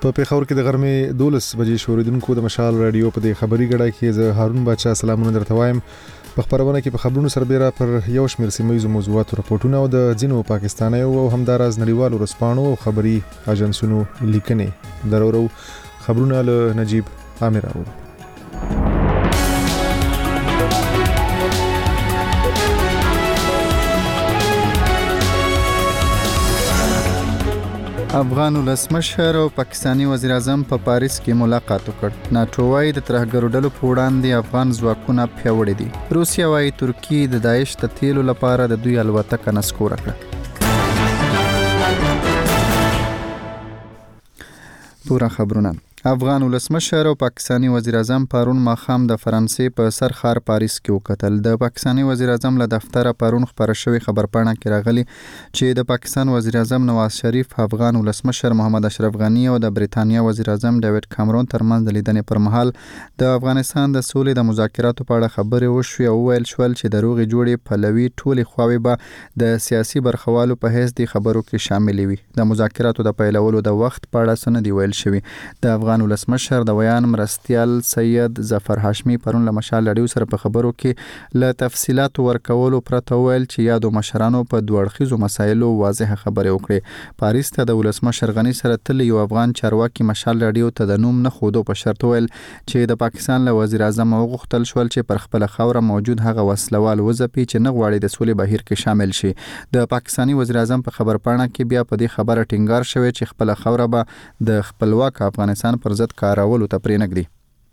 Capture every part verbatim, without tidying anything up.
په پیښور کې د غرمې دولس بجې شوریدونکو د مشال رادیو په دې خبري غړای کې زه هارون بچا سلامونه درته وایم. په خبرونه کې په خبرونو سربېره پر یو شمېر سیمه‌یزو موضوعاتو راپورټونه او د ځینو پاکستانیو او همداراز نړیوالو رسپانو او خبري اژانسونو لیکنې درورو. خبرونه له نجیب عامر اورو. افغان ولسمشر او پاکستانی وزیر اعظم په پاریس کې ملاقات وکړ. ناتو وايي د ترهګرو ډلو په وړاندې افغان ځواکونه پیاوړي دي. روسیا وايي ترکیه د داعش د تیلو لپاره د دوی الوتکه نسکور کړه. پورا خبرونه. افغان ولسمشر او پاکستانی وزیر اعظم پرون ماخام د فرانسې په سر ښار پاریس کې وکتل. د پاکستانی وزیر اعظم له دفتره پرون خبره شوې خبرپاڼه کې راغلي چې د پاکستان وزیر اعظم نواز شریف، افغان ولسمشر محمد اشرف غنی او د بریتانیا وزیر اعظم ډیوډ کامرون ترمنځ د لیدنې پر مهال د افغانستان د سولې د مذاکراتو په اړه خبرې وشوې او ویل شول چې د روغې جوړې پلوي ټولې خواوې به د سیاسي برخوالو په حیث د خبرو کې شاملې وي. د مذاکراتو د پیلولو د وخت په اړه څه نه دی ویل شوی. د افغان ولسمشر د ویان مرستیال سید ظفر هاشمی پرون له مشال رادیو سره په خبرو کې له تفصيلات ورکولو پرته ویل چې یادو مشرانو په دوه اړخیزو مسایلو واضح خبرې وکړې. پاریس ته د ولسمشر غنی سره تل یو افغان چارواکي مشال رادیو ته د نوم نه خودو په شرط ویل چې د پاکستان له وزیر اعظم وغوښتل شول چې پر خپل خوره موجود هغه وسلوال وځپي چې نه غواړي د سولې بهیر کې شامل شي. د پاکستانی وزیر اعظم په خبرپاڼه کې بیا په دې خبره ټینګار شوی چې خپل خوره به د خپلواک افغانستان پر ضد کارولو ته پرې نږدي.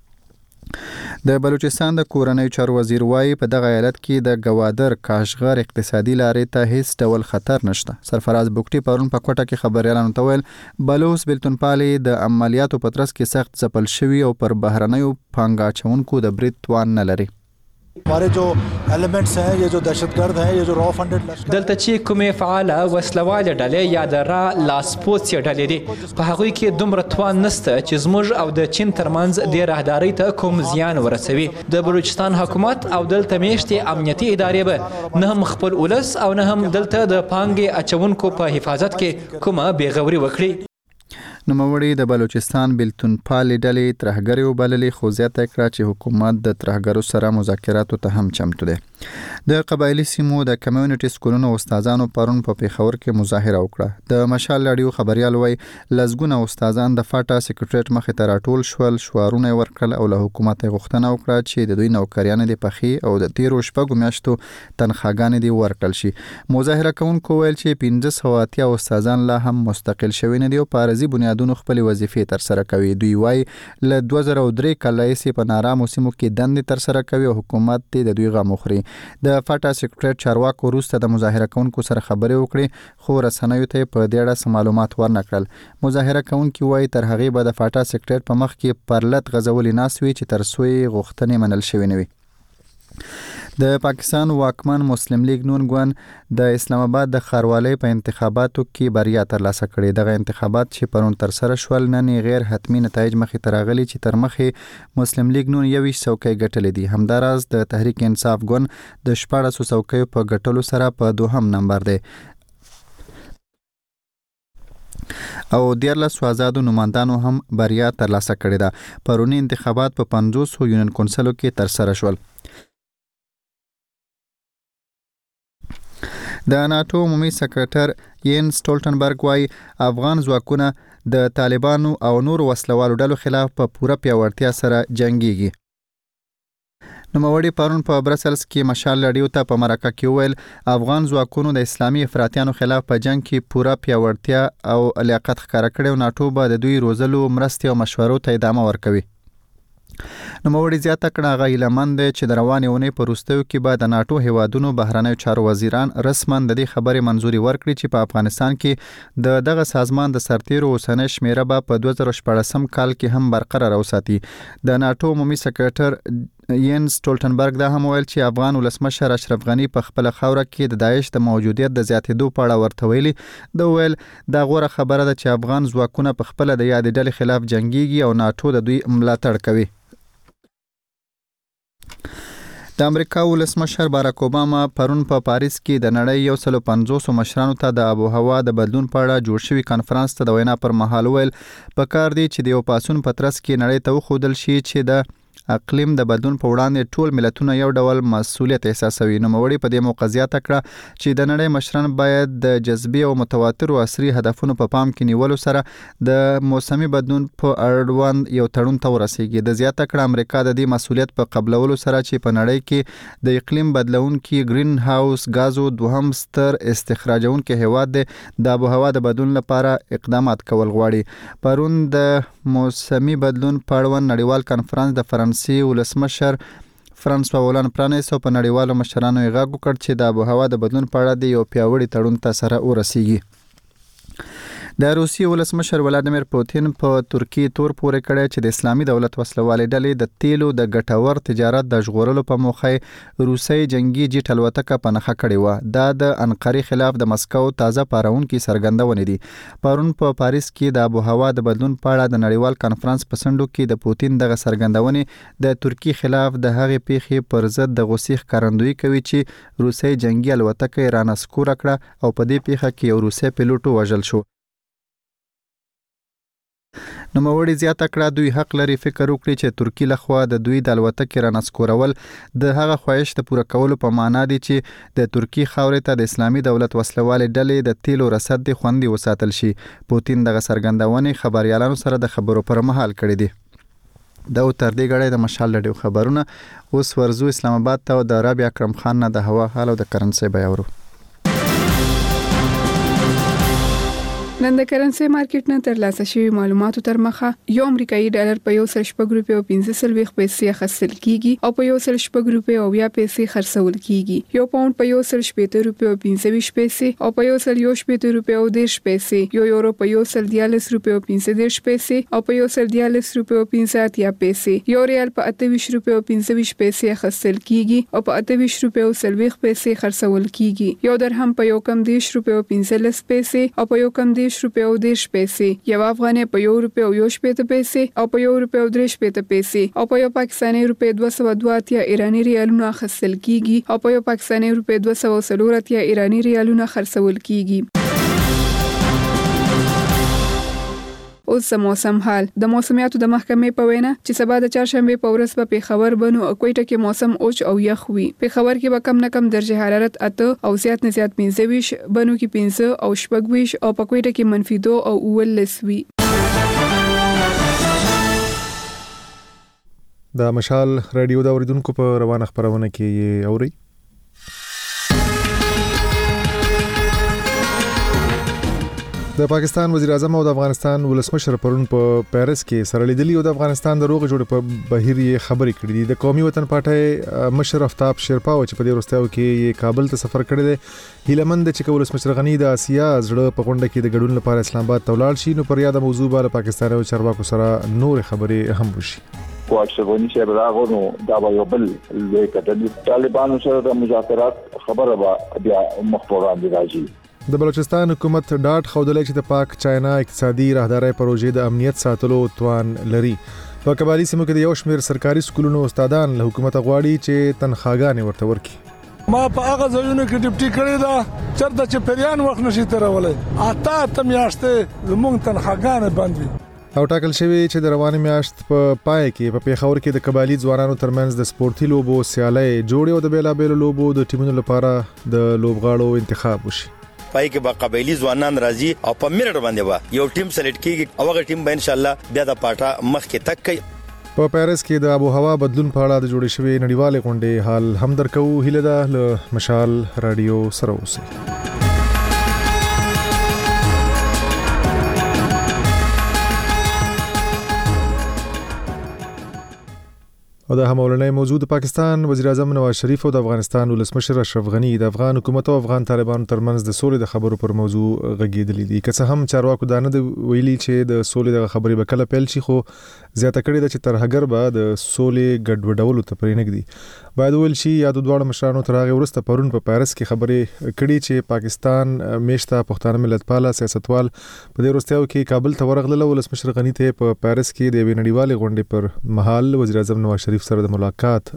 د بلوچستان د کورنۍ چارو وزیر وايي په دغه ایالت کې د گوادر کاشغر اقتصادي لارې ته هیڅ ډول خطر نشته. سرفراز بوکټي پرون په کوټه کې خبريالانو ته ویل بلوچ بلتونپالي د عملیاتو په ترڅ کې سخت ځپل شوی او پر بهرنیو پانګاچونکو د برید توان نه لري. हमारे जो एलिमेंट्स हैं ये जो दहशतगर्द हैं ये जो रॉ फंडेड دلته چې کومې فعاله وسلواله ډلې یا د را لاسپوڅ ډلې دي په هغه کې دومره توان نشته چې زموږ او د چین ترمنځ د راهداري ته کوم زیان ورسوي. د بلوچستان حکومت او دلته میشتي امنیتي ادارې به نه هم خپل ولس او نه هم دلته د پانګې اچونکو په حفاظت کې کومه بیغوري وکړي. نوموړي د بلوچستان بلتونپالي ډلې ترهګري وبللې خو زیاته کړه چې حکومت د ترهګرو سره مذاکراتو ته هم چمتو دی. د قبایلی سیمو د کمیونټي سکولونو استادانو پرون په پیښور کې مظاهره وکړه. د مشال رادیو خبريال وای لزګونه استادان د فاټا سیکریټریټ مخې ته راټول شول، شعارونه ورکړل او له حکومت غوښتنه وکړه چې د دوی نوکریان دي پخې او د تیرو شپږو میاشتو تنخواګانې دي ورکړل شي. مظاهره کوونکو ویل چې پنځه سوه اتیا استادان لا هم مستقل شوي نه دي او په عارضي بنیادونو خپل وظیفې تر سره کوي. دوی وای له دوه زره درې کال راهیسې په نارامو سیمو کې دندې تر سره کوي او حکومت د دوی غم خوري. د فاټا سیکریټریټ چارواکو وروسته د مظاهره کوونکو سره خبرې وکړې خو رسنیو ته په دې اړه معلومات ورنکړل. مظاهره کوونکي وای تر هغې به د فاټا سیکریټریټ په مخ کې پرلط غځولې ناست وي چې تر څو یې غوښتنې منل شوې نه وي. د پاکستان واکمن مسلم لیگ نون ګوند د اسلام آباد د ښاروالۍ په انتخاباتو کې بریا ترلاسه کړې. دغه انتخابات چې پرون تر سره شول نن غیر حتمی نتایج مخې ته راغلي چې تر مخې مسلم لیگ نون یویشت څوکۍ ګټلې دي. همداراز د تحریک انصاف ګوند د شپاړسو څوکیو په ګټلو سره په دوهم نمبر دی او دیارلسو آزادو نمایندانو هم بریا ترلاسه کړې ده. پرونی انتخابات په پنځوسو یونین کونسلو کې تر سره شول. د ناتو عمومي سکرټر یین سټولټنبرګ وايي افغان ځواکونه د طالبانو او نور وسلوالو ډلو خلاف په پوره پیاوړتیا سره جنگيږي. نوموړي پرون په برسلز کې مشال رادیو ته په مرکه کې ویل افغان ځواکونو د اسلامي افراطیانو خلاف په جنگ کې پوره پیاوړتیا او لیاقت ښکاره کړی او ناتو به د دوی روزلو مرستې او مشورو ته ادامه ورکوي. نوموړي زیاته کړه هغه هیلهمند دی چې د روانې اونۍ په وروستیو کې به د ناټو هیوادونو بهرنیو چارو وزیران رسما د دې خبرې منظوري ورکړي چې په افغانستان کې د دغه سازمان د سرتیرو اوسنۍ شمیره به په دوه زره شپاړسم کال کې هم برقرار وساتي. د ناټو عمومي سکرټر یین سټولټنبرګ دا هم ویل چې افغان ولسمشر اشرف غنی په خپل خوره کې د داعش د موجودیت د زیاتېدو په اړه ورته ویلي. د ویل دا غوره خبره ده چې افغان ځواکونه په خپل د یادې ډلې خلاف جنگيږي او ناټو د دوی ملاتړ کوي. د امریکا ولسمشر باراک اوباما پرون په پاریس کې د نړۍ یو سل پنځوس مشرانو ته د آب و هوا د بدلون په اړه جوړ شوی کانفرنس ته د وینا پر مهال ویل پکار دی چې د یو پاسون په ترڅ کې نړۍ ته وښودل شي چې د اقلیم د بدلون په وړاندې ټول ملتونه یو ډول مسؤلیت احساسوي. نو موري په دې موقع زیاته کړه چې د نړۍ مشران باید د جذبي او متواتر او عصري هدفونو په پام کې نیولو سره د موسمي بدلون په اړوند یو تړون ته ورسیږي. د زیاته کړه امریکا د دې مسؤلیت په قبلولو سره چې په نړۍ کې د اقلیم بدلونکي گرین هاوس غازو دوهم ستر استخراجونکي هیواد دی د آب و هوا د بدلون لپاره اقدامات کول غواړي. پرون د موسمي بدلون په اړوند نړیوال کانفرنس د فرانسې ولسمشر فرانسوا هولند پرانیست او په نړیوالو مشرانو یې غږ وکړ چې د آب و هوا د بدلون په اړه د یو پیاوړي تړون ته سره ورسیږي. د روسیې ولسمشر ولادیمیر پوتین په ترکیه تور پورې کړی چې د اسلامي دولت وسلوالې ډلې د تیلو د ګټور تجارت د ژغورلو په موخه روسي جنگي جیټ الوتکه په نښه کړې و. دا د انقرې خلاف د مسکو تازه پارونکي څرګندونې دي. پرون په پاریس کې د آب و هوا د بدلون په اړه د نړیوال کانفرنس په سندو کې د پوتین دغه څرګندونې د ترکیه خلاف د هغې پیښې پر ضد د غوسې ښکارندویي کوي چې روسي جنگي الوتکه یې رانسکوره کړه او په دې پیښه کې یو روسي پیلوټ وژل شو. نو موري زیاته کړه دوی حق لري فکر وکړي چې ترکی لخوا د دوی د الوتکې رانسکورول د هغه خواهش ته پوره کولو په معنا دي چې د ترکی خاورې ته د اسلامي دولت وسلوالې ډلې د تیلو رصد دي خوندي وساتل شي. پوتین دغه څرګندونې خبريالانو سره د خبرو پر مهال کړې دي. دا تر دې غړې د مشال لډیو خبرونه. اوس ورزو اسلام آباد ته د رابع اکرم خان نه د هوا حال او د کرنسي بیاورو. نن د کرنسي مارکیټ نه ترلاسه شوی معلوماتو تر مخه یو امریکایي ډالر په یو سل شپږ روپۍ او پنځه سلويخ پیسې خرڅل کیږي او په یو سل شپږ روپۍ او بیا پیسې خرڅول کیږي. یو پاوند په یو سل شپږ روپۍ او پنځه ویشت پیسې او په یو سل یو شپږ روپۍ او دیرش پیسې. یو یورو په یو سل دیارلس روپۍ او پنځه دیرش پیسې او په یو سل دیارلس روپۍ او پنځه اتیا پیسې. یو ریال په اته ویشت روپۍ او پنځه ویشت پیسې خرڅل کیږي او په اته ویشت روپۍ او سلويخ پیسې خرڅول کیږي. یو درهم په یو کم دیرش روپۍ او پنځه لس پیسې او په یو کم دیرش روپۍ او دیرش پیسې. یو افغانۍ په یو روپۍ او یو شپېته پیسې او په یو روپۍ او درې شپېته پیسې او په یو پاکستاني روپۍ دوه سوه دوه اتیا ایراني ریالونه اخیستل کیږي او په یو پاکستاني روپۍ دوه سوه څلور اتیا ایراني ریالونه خرڅول کیږي. اوس د موسم حال. د موسمیاتو د محکمې په وینا چې سبا د چهارشنبه په ورځ په پیښور بنو او کوټه کې موسم اوچ او یخ وي. پیښور کې به کم نه کم درجه حرارت اته او زیات نه زیات پنځه ویشت، بنو کې پنځه او شپږ ویشت او په کوټه کې منفي دوه او اوولس وي. د مشال رادیو د اوریدونکو په روانه خبرونه کې اوري. د پاکستان وزیر اعظم او د افغانستان ولسمشر پرون په پاریس کې سره لیدلي او د افغانستان د روغ جوړ په بهیر یې خبرې کړې دي. د قومي وطن پارټۍ مشر افتاب شیرپا چې په دې وروستیو کې کابل ته سفر کړی دی هیلمند چې ولسمشر غنی د آسیا زړه په غونډه کې د ګډون لپاره اسلام آباد ته ولاړ شي. نو پر یاد موضوع باندې پاکستان او چارواکو سره نور خبرې هم وشي. کواشغونی شه براغونو دا یو بل د طالبانو سره د مذاکرات خبره بیا مخبران دي راځي. د بلوچستان حکومت ډاټ خودلې چې د پاک چاینا اقتصادي راهداري پروژې د امنیت ساتلو توان لري. په قبایلی سیمو کې د یو شمېر سرکاري سکولونو استادان له حکومت غواړي چې تنخواګانې ورته ورکړي. ما په هغه ځایونو کې ډیپټي کړی دا چرته چې پریان وخت نشي ترولای اته ته میاشتې زموږ تنخواګانې بند وي. او ټاکل شوی چې د روانې میاشت په پای کې په پیښور کې د قبایلی ځوانانو ترمنځ د سپورتي لوبو سیالۍ جوړې او د بیلابېلو لوبو د ټیمونو لپاره د لوبغاړو انتخاب وشي. پای کې به قبایلی ځوانان راځي او په میرټ باندې به یو ټیم سلیکټ کیږي او هغه ټیم به ان شاء الله بیا د پاټا مخ کې تک کوي. په پاریس کې د آب و هوا بدلون په اړه د جوړې شوی نړیوالې غونډې حال هم درکو. هیله ده له مشال رادیو سره اوسئ. او د همولنۍ موضوع د پاکستان وزیر اعظم نواز شریف او د افغانستان ولسمشر اشرف غنی د افغان حکومت او افغان طالبانو ترمنځ د سولې د خبرو پر موضوع غږېدلې دي. که څه هم چارواکو دا نه ویلي چې د سولې د خبرې به کله پیل شي، خو زیاته کړې ده چې ترهګر به د سولې ګډوډولو ته پرې نږدي. باید ویل شي یا د دواړو مشرانو تر هغې وروسته پرون په پاریس کې خبرې کړي چې پاکستان میشته پښتانه ملتپاله سیاستوال په دې وروستیو کې کابل ته ورغلل. ولسمشر غنی ته په پاریس کې د یوې نړیوالې غونډې پر مهال وزیر اعظم نواز شریف سره د ملاقات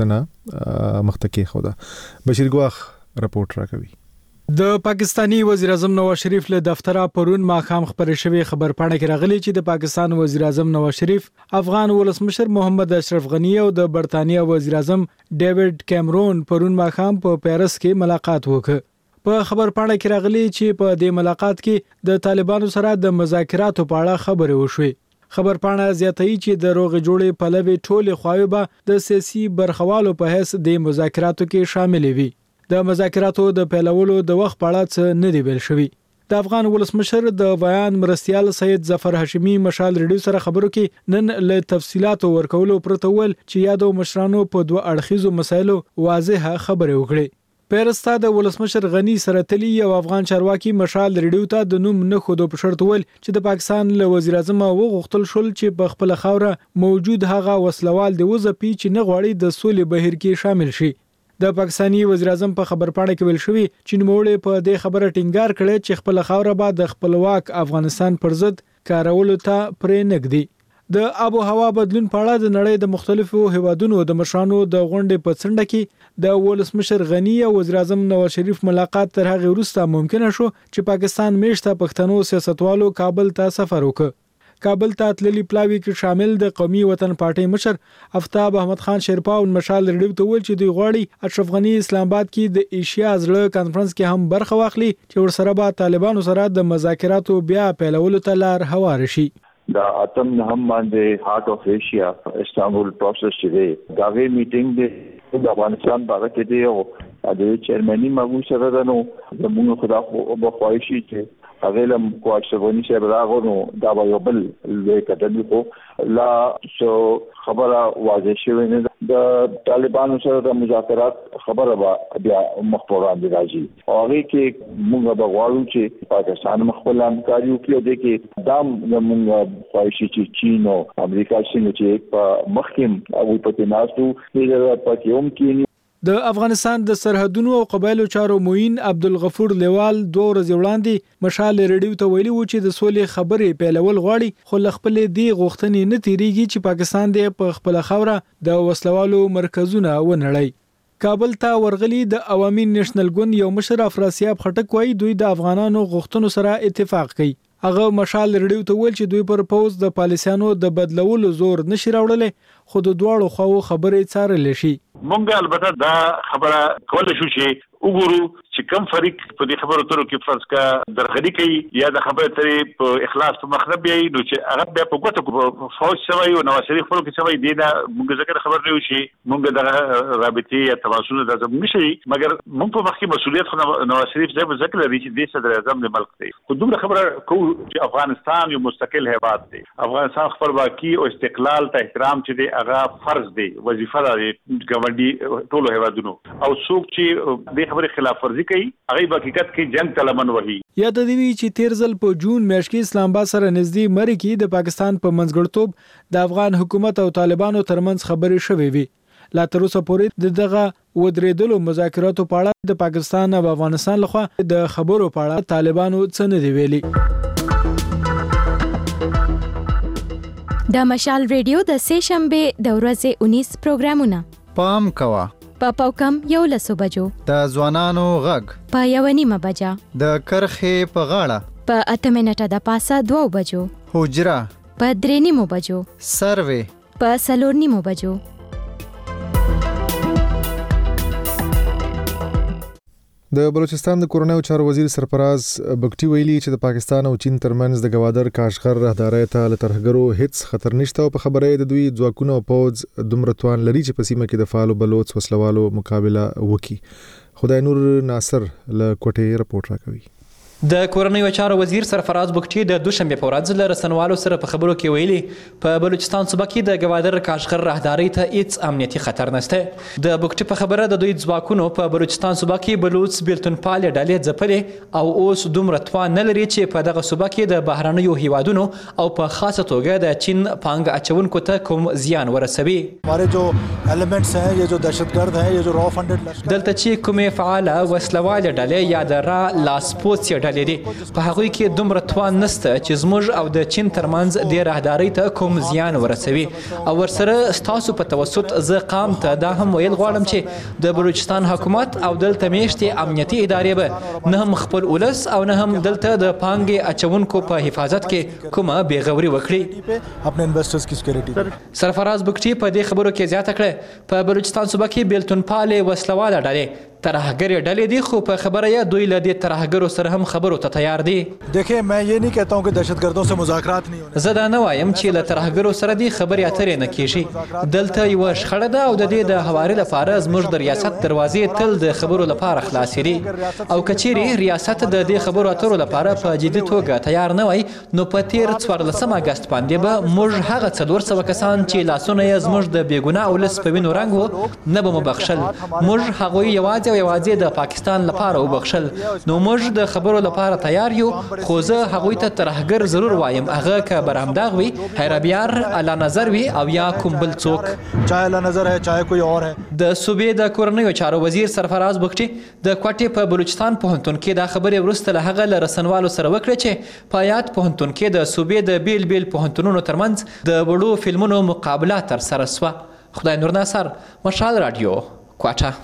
غوښتنه مخته کېښوده. بشیر ګواخ راپورټ راکوي. د پاکستانی وزیر اعظم نواز شریف له دفتره پرون ماښام خبرې شوې خبرپاڼه کې راغلي چې د پاکستان وزیر اعظم نواز شریف افغان ولسمشر محمد اشرف غنی او د برتانیا وزیر اعظم ډیوډ کیمرون پرون ماښام په پیرس کې ملاقات وکړ. په خبرپاڼه کې راغلي چې په دې ملاقات کې د طالبانو سره د مذاکراتو په اړه خبرې وشوې. خبرپاڼه زیاتوي چې د روغې جوړې پلوي ټولې خواوې به د سیاسي برخوالو په حیث د مذاکراتو کې شامل وي. د مذاکراتو د پیلولو د وخت په اړه څه نه دی ویل شوی. د افغان ولسمشر د بیان مرستيال سید ظفر هاشمي مشال ریډیو سره خبرو کې نن له تفصيلاتو ورکولو پرته ول چې یادو مشرانو په دوه اړخیزو مسایلو واضحه خبرې وکړي. پیرستا د ولسمشر غنی سره تلی او افغان چارواکي مشال ریډیو ته د نوم نه خودو په شرط ول چې د پاکستان له وزیر اعظم وغوښتل شول چې په خپل خوره موجود هغه وسلوال د وزپی چې نه غواړي د سولې بهیر کې شامل شي. د پاکستانی وزیر اعظم په خبرپاڼه کې ویل شوی چې نوموړی په دې خبره ټینګار کړی چې خپل خوره به د خپلواک افغانستان پر ضد کارولو ته پرې نږدي. د آب و هوا بدلون په اړه د نړۍ د مختلفو هیوادونو د مشرانو د غونډې په څنډه کې د ولسمشر غنی او وزیر اعظم نواز شریف ملاقات تر هغه وروسته ممکن شو چې پاکستان میشته پښتنو سیاستوالو کابل ته سفر وکړ. کابل ته تللی پلاوی کې شامل د قومي وطن پارټي مشر افتاب احمد خان شیرپا او مشال ریډیو ته ویل چې دوی غواړي اشرف غنی اسلام آباد کې د ایشیا زړه کانفرنس کې هم برخه واخلي چې ورسره به طالبانو سره د مذاکراتو بیا پیلولو ته لار هوار شي. دا اتم هم باندې هارت اف ایشیا استانبول پروسس چې دا غي میټینګ د افغانستان باغ کې دی او د چیرمنی مغو سره د نو زموږ خدا خو بخوای شي چې اغلم کواشونی چې راغونو دا یو بل لوی کډل کو لا سو خبره واضح شوه نه د طالبانو سره د مذاکرات خبره بیا مخبران دي راځي او هغه کې موږ به غواړو چې پاکستان مخبل همکاري وکړي د کې دام موږ خوښي چې چین او امریکا څنګه چې په مخکیم او په تناسو د پاتیوم کې د افغانستان د سرحدونو او قبایلو چارو موین عبدالغفور لیوال دوه ورځې وړاندې مشال ریډیو ته ویلي و چې د سولې خبرې پیلول غواړي خو خپل دی غوښتنې نه تیریږي چې پاکستان د په خپل خوره د وسلوالو مرکزونه ونړي. کابل ته ورغلي د عوامي نېشنل ګوند یو مشر افراسیاب خټک وایي دوی د افغانانو غوښتنو سره اتفاق کوي. هغه مشال ریډیو ته ویل چې دوی پر پوز د پالیسیانو د بدلولو زور نشي راوړل خو د دواړو خواو خبرې څارل شي. مونږ البته دا خبره کولای شو چې وګورو چې کوم فریق په دې خبرو ترو کې فرض کا درغلي کوي یا د خبره ترې په اخلاص په مخرب یې نو چې هغه بیا په ګوتو فوج سوي او نواز شریف خپل کې سوي دی دا مونږ ذکر خبر نه وشي مونږ د رابطي یا تواصل د زموږ نشي مګر مونږ په مخکې مسؤلیت خو نواز شریف ځکه ذکر لري چې د صدر اعظم د ملک دی خو دومره خبره کوو چې افغانستان یو مستقل هیواد دی افغانستان خپلواکي او استقلال ته احترام چې دی هغه فرض دی وظیفه ده ګوندي ټولو هیوادونو او څوک چې د خبرې خلاف ورزي کوي هغه په حقیقت کې جنگ تلمن وهي. یا د دې چې تیر ځل په جون میاشت کې اسلام آباد سره نږدې مری کې د پاکستان په منځګړتوب د افغان حکومت او طالبانو ترمنځ خبرې شوې وي. لا تر اوسه پورې دغه ودرېدلو مذاکراتو په اړه د پاکستان او افغانستان لخوا د خبرو په اړه طالبانو څه نه دی ویلي. د مشال ریډیو د سه شنبه د ورځې اونیس پروګرامونه پام کوا په پاوکم یو لسو بجو د ځوانانو غږ په یو نیمه بجا د کرخې په غاړه په اته منټه د پاسه دوه بجو حجره په درې نیمو بجو سروي په څلور نیمو بجو. د بلوچستان د کورنیو چارو وزیر سرفراز بګټي ویلي چې د پاکستان او چین ترمنځ د گوادر کاشغر راهدارۍ ته له ترهګرو هیڅ خطر نشته او په خبره د دوی ځواکونه او پوز دومره توان لري چې په سیمه کې د فعالو بلوچ وسلوالو مقابله وکړي. خدای نور ناصر له کوټې رپورټ راکوي. د کورنیو چارو وزیر سرفراز بګټي د دوشنبه په ورځ له رسنوالو سره په خبرو کې ویلي په بلوچستان صوبه کې د گوادر کاشغر راهدارۍ ته هیڅ امنیتي خطر نشته. د بګټي په خبره د دوی ځواکونو په بلوچستان صوبه کې بلوچ بیلتونپال ډلې ځپلې او اوس دومره توان نه لري چې په دغه صوبه کې د بهرنیو هیوادونو او په خاصه توګه د چین پانګ اچونکو ته کوم زیان ورسوي. हमारे जो एलिमेंट्स हैं ये जो दहशतगर्द हैं ये जो रॉ फंडेड دلته چې کومې فعاله وسلواله ډلې یا د را لاسپوڅ ډلې ډلې دي په هغوی کې دومره توان نشته چې زموږ او د چین ترمنځ د راهدارۍ ته کوم زیان ورسوي او ورسره ستاسو په توسط زه قام ته دا هم ویل غواړم چې د بلوچستان حکومت او دلته میشتې امنیتي ادارې به نه هم خپل ولس او نه هم دلته د پانګې اچونکو په حفاظت کې کومه بېغوري وکړي. سرفراز بګټي په دې خبرو کې زیاته کړه په بلوچستان صوبه کې بیلتون پالې وسلواله ډلې ترهګرې ډلې دي خو په خبره یې دوی له دې ترهګرو سره هم خبرو ته تیار دي. دیکھیں میں یہ نہیں کہتا ہوں کہ دہشتگردوں سے مذاکرات نہیں ہونے. زه دا نه وایم چې له ترهګرو سره دې خبرې اترې نه کیږي. دلته یو شخړه ده او د دې د هواري لپاره زموږ د ریاست دروازې تل د خبرو لپاره خلاصې دي او کچېرې ریاست د دې خبرو اترو لپاره په جدي توګه تیار نه وای نو په تیر څوارلسم اګست باندې به موږ هغه څلور سوه کسان چې لاسونه یې زموږ د بېګناه ولس په وینو رنګ وو نه به مو بخښل. موږ هغوی یوازې او یوازې د پاکستان لپاره وبخښل نو موږ د خبرو لپاره تیار یو خو زه هغوی ته ترهګر ضرور وایم هغه که برهمداغ وي حیربیار الله نظر وي او یا کوم بل څوک چاہے الله نظر ہے چاہے کوئی اور ہے. د صوبې د کورنیو چارو وزیر سرفراز بګټي د کوټې په بلوچستان پوهنتون کې دا خبرې وروسته له هغه له رسنوالو سره وکړه چې په یاد پوهنتون کې د صوبې د بیل بیل پوهنتونونو ترمنځ د وړو فلمونو مقابله ترسره شوه. خدای نور ناصر، مشال رادیو، کوټه.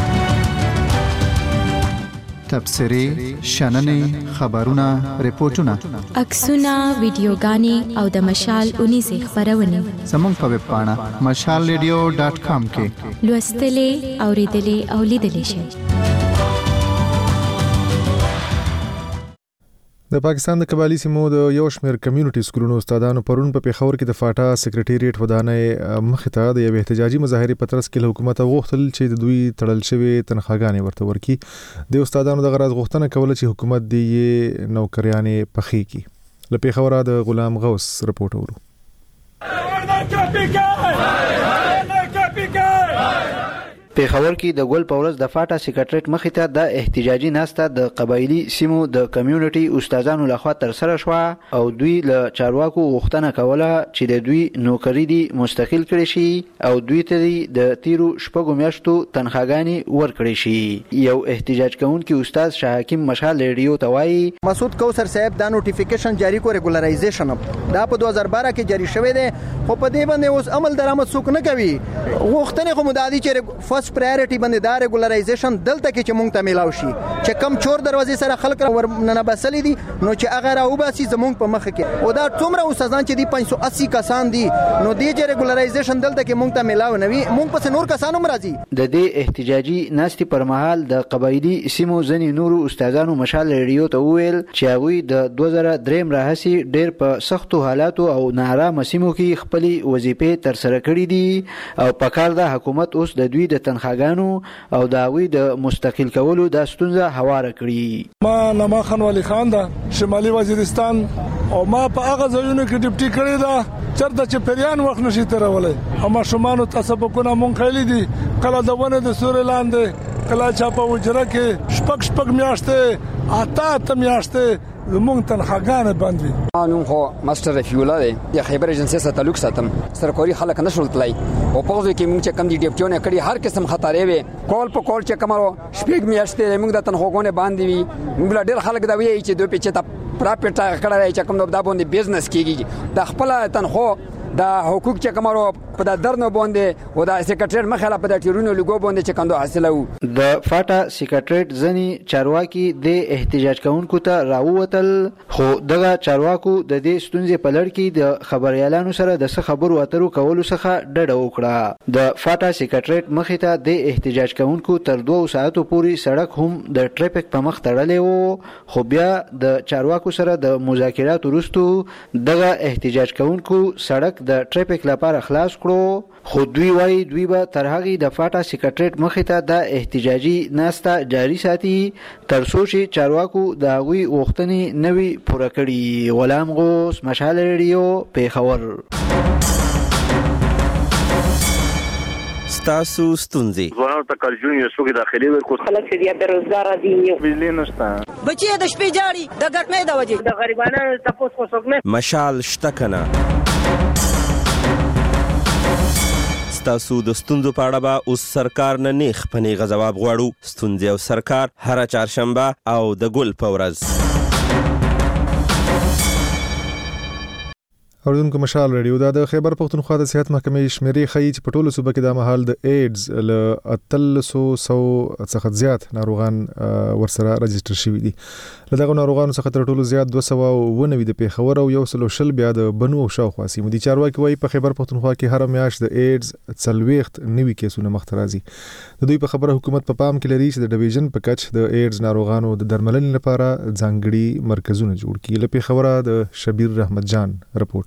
تبصرې، شننې، خبرونه، ریپورتونه، عکسونه، ویډیوګانې او د مشال اونیزې خپرونې زموږ په ویب پاڼه مشال ریډیو ډاټ کام کې لوستلې، اورېدلې او لیدلې شئ. د پاکستان د قبایلی سیمو د یو شمېر کمیونټي سکولونو استادانو پرون په پیښور کې د فاټا سکریټریټ ودانۍ مخې ته د یوې احتجاجي مظاهرې په ترڅ کې له حکومت غوښتل چې د دوی تړل شوې تنخواګانې ورته ورکړي. د استادانو دغه راز غوښتنه کوله چې حکومت دې یې نوکریانې پخې کړي. له پیښوره د غلام غوث رپورټ اورو. پیښور کې د ګل پورس د فاټا سکریټریټ مخې ته د احتجاجي ناسته د قبایلی سیمو د کمیونټي استادانو لخوا تر سره شوه او دوی له چارواکو غوښتنه کوله چې د دوی نوکری دي مستقل کړي شي او دوی ته د تیرو شپږو میاشتو تنخواګانې ورکړي شي. یو احتجاج کوونکی استاد شاه حکیم مشال ریډیو ته وایي مسعود کوثر صاحب دا نوټیفیکیشن جاری کو ریګولرایزیشن دا په دوه هزار بارہ کې جاری شوی دی خو په دې باندې اوس عمل درآمد څوک نه کوي. غوښتنې خو مدادي چې فرست پرایورټي باندې دا ریګولرایزیشن دلته کې چې مونږ ته میلاو شي چې کم چور دروازې سره خلک ور نه بسلې دي نو چې هغه راوباسي زمونږ په مخ کې او دا څومره استادان چې دي پنځه سوه اسی کسان دي نو دې چې ریګولرایزیشن دلته کې مونږ ته میلاو نه وي مونږ پس نور کسان هم راځي. د دې احتجاجي ناستې پر مهال د قبایلی سیمو ځینې نورو استادانو مشال ریډیو ته وویل چې هغوی د دوه زره درې راهیسې ډېر په سختو حالاتو او ناارامه سیمو کې خپلې وظیفې ترسره کړي دي او په کار د حکومت اوس د دوی د تنخواګانو او د هغوی د مستقل کولو د ستونزه هواره کړي. ما نما خان ولی خان دا شمالي وزیرستان او ما په هغه ځایونو کې ډیپټي کړی دا چرته چې پریان وخت نشي تیرولی او ماشومانو تسبقونه مونږ خیلی دي کله د ونې د سوري لاندې کله چا په حجره کې شپږ شپږ میاشتې اته اته میاشتې زمونږ تنخواګانې بند وي. نوم خو ماسټر رفیع الله دی د خیبر ایجنسۍ سره تعلق ساتم سرکاري خلک نه شول تللی او په هغه کې مونږ چې کم دي ډیپټیونه کړي هر قسم خطرې وي کول په کول چې کومو شپږ میاشتې مونږ د تنخواګانې باندې وي مونږ ډېر خلک دا وایي چې دوی په چته پراپرټ کړه چې کوم دا باندې بزنس کیږي د خپل تنخوا دا حقوق چې کومو په د درنو باندې او د سکریټریټ مخاله په د ټیرونو لګو باندې چې کندو حاصله وو. د فاټا سکریټریټ ځنی چارواکي د احتجاج کوونکو ته راووتل خو دغه چارواکو د دې ستونزې په لړ کې د خبريالانو سره د څه خبرو اترو کولو څخه ډډه وکړه. د فاټا سکریټریټ مخې ته د احتجاج کوونکو تر دوه ساعتو پورې سړک هم د ټریفیک په مخ تړلې وو خو بیا د چارواکو سره د مذاکراتو وروسته دغه احتجاج کوونکو سړک د ټریفیک لپاره خلاص کړو خو دوی وایي دوی به تر هغې د فاټا سکریټریټ مخې ته د احتجاجي ناسته جاري ساتي تر څو چې چارواکو د هغوی غوښتنې نه وي پوره کړي. غلام غوث، مشال ریډیو، پیښور. ستاسو ستونزې ځوانانو ته کارجون یو څوک داخلي ورکو خلک چې بیا بیروزګاره دي بجلی نشته بچي د شپې جاړي د ګټنې د وجې د غریبانو تپوس کو څوک نه مشال شته کنه. ستاسو د ستونزو په اړه به اوس سرکار نه نیغ په نیغه ځواب غواړو. ستونزې او سرکار هره چهارشنبه او د ګل په ورځ اوریدونکو مشال رادیو د خیبر پختونخوا د صحت محکمې شمیرې ښیي چې په ټولو صوبه کې د مهال د ایډز له اتلسو سو څخه زیات ناروغان ورسره رجسټر شوي دي. له دغه ناروغانو څخه تر ټولو زیات دوه سوه اووه نوي د پېښور او یو سل او شل بیا د بنو او شاوخوا سیمو دي. چارواکي وایي په خیبر پختونخوا کې هره میاشت د ایډز څلوېښت نوي کیسونه مخته راځي. د دوی په خبره حکومت په پام کې لري چې د ډیویژن په کچ د ایډز ناروغانو د درملنې لپاره ځانګړي مرکزونه جوړ کړي. له پېښوره د شبیر رحمت جان رپورټ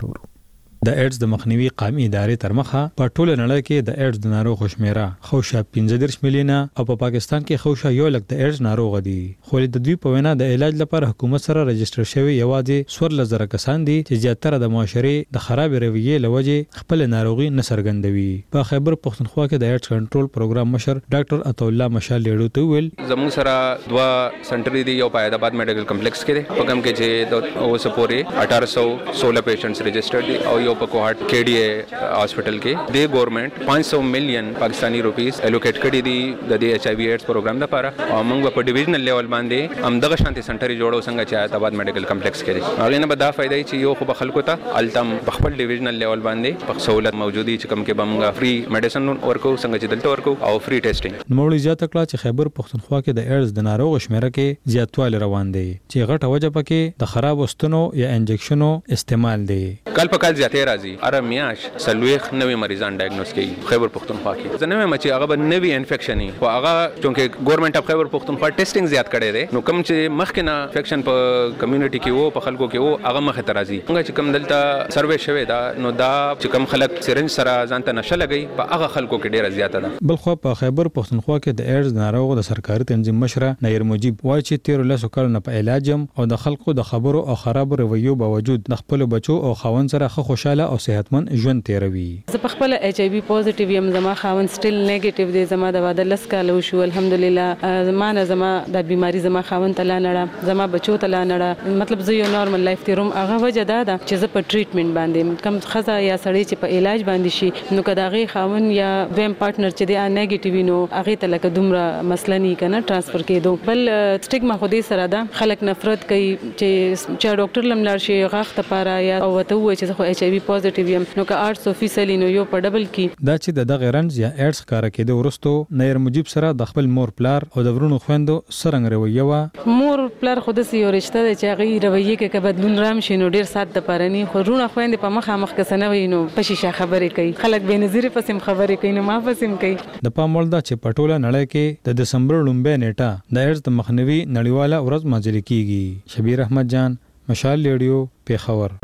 د ایډز د مخنیوي قومي ادارې تر مخه په ټوله نړۍ کې د ایډز د ناروغ شمیره خوشا پنځه دېرش میلیونه او په پاکستان کې خوشا یو لک د ایډز ناروغ دي. خو د دوی په وینا د علاج لپاره حکومت سره رجسټر شوی یوازې څوارلس زره کسان دي چې زیاتره د معاشرې د خراب رویې لوجې خپل ناروغي نه څرګندوي. په خیبر پختونخوا کې د ایډز کنټرول پروګرام مشر ډاکټر عطا الله مشال لیړو ته ویل زموږ سره دوه سنټري دي، یو په حیدرآباد میډیکل کمپلیکس کې دی په کوم کې چې د اوس پورې اٹھارہ سو سولہ پیشنټس رجسټرډ دي او یو په کوهاټ کې हॉस्पिटल के दे गवर्नमेंट पाँच सौ मिलियन पाकिस्तानी रुपीस एलोकेट करी दी د دې ایچ آی وی ایډز پروګرام لپاره او موږ په ډیویژنل لیول باندې هم دغه شانتي سنټري جوړو څنګه چې حیدرآباد میډیکل کمپلیکس کې دي. هغه نه به دا فائدہ چې یو خو به خلکو ته التم خپل ډیویژنل لیول باندې په سہولت موجودي چې کوم کې به موږ فری میډیسن ورکو څنګه چې دلته ورکو او فری ټیسټینګ. نوموړي زیاته کړه چې خیبر پختونخوا کې د ایډز د ناروغ شمیره کې زیاتوالی روان دی چې غټه وجه پکې د خراب وستونو یا انجکشنونو استعمال دی. کال په کال زیاتې راځي. اره میاش سلويخ نوې مریضان ډایګنوز کړي خیبر پختونخوا کې. زه نه وایم چې هغه به نوې انفیکشن وي خو هغه چونکه ګورنمنت اف خیبر پختونخوا ټیسټینګ زیات کړی دی نو کوم چې مخکې نه انفیکشن په کمیونټي کې وو په خلکو کې وو هغه مخه ته راځي. موږ چې کوم دلته سروې شوی دا نو دا چې کوم خلک سرنج سره ځان ته نشه لګي په هغه خلکو کې ډیره زیاته ده. بل خو په خیبر پختونخوا کې د ایډز ناروغ د سرکاري تنظیم مشره نیر مجیب وایي چې تیر لسو کلونو په علاجم او د خلکو د خبرو او خراب رویو باوجود د خپل بچو او خاوند سره ښه خوشاله او صحتمند ژوند تیروي. زه په خپل ایچ آی وی پوزټیو یم، زما خاوند سټیل نیگیټیو دی، زما د واده لس کاله وشو الحمدلله. زما نه زما د بیماری زما خاوند ته لا نړه زما بچو ته لا نړه مطلب زه یو نورمال لایف تیروم. هغه وجه دا ده چې زه په ټریټمنټ باندې کم خزه یا سړی چې په علاج باندې شي نو که دغه خاوند یا دویم پارټنر چې دی نیگیټیو نو هغه ته لکه دومره مسله نه کنه ټرانسفر کېدو. بل سټیګما خو دې سره ده خلک نفرت کوي چې چې ډاکټر لم لاړ شي غاښ ته پاره یا او ته وایي چې خو ایچ آی وی پوزټیو یم نو که آټ سو فیصد نو یو په ډبل کې دا چې د دغه رنز یا ایډز کار کېده ورستو نیر مجیب سره د خپل مور پلار او د ورونو خويندو سرنګ رویه وا مور پلار خود سي یو رشتہ دی چې هغه رویه کې که بدلون رام شي نو ډیر سات د پرانی خو رونه خويند په مخه مخ کسنه وي نو په شیشه خبرې کوي خلک به نظر پسیم خبرې کوي نو ما پسیم کوي. د پامول دا چې پټوله نړۍ کې د دسمبر لومبه نیټه د ایډز د مخنیوي نړیواله ورځ ماجل کیږي. شبیر احمد جان مشال ریډیو پېښور.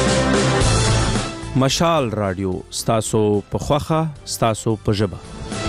مشال رادیو ستاسو په خوخه ستاسو په ژبه.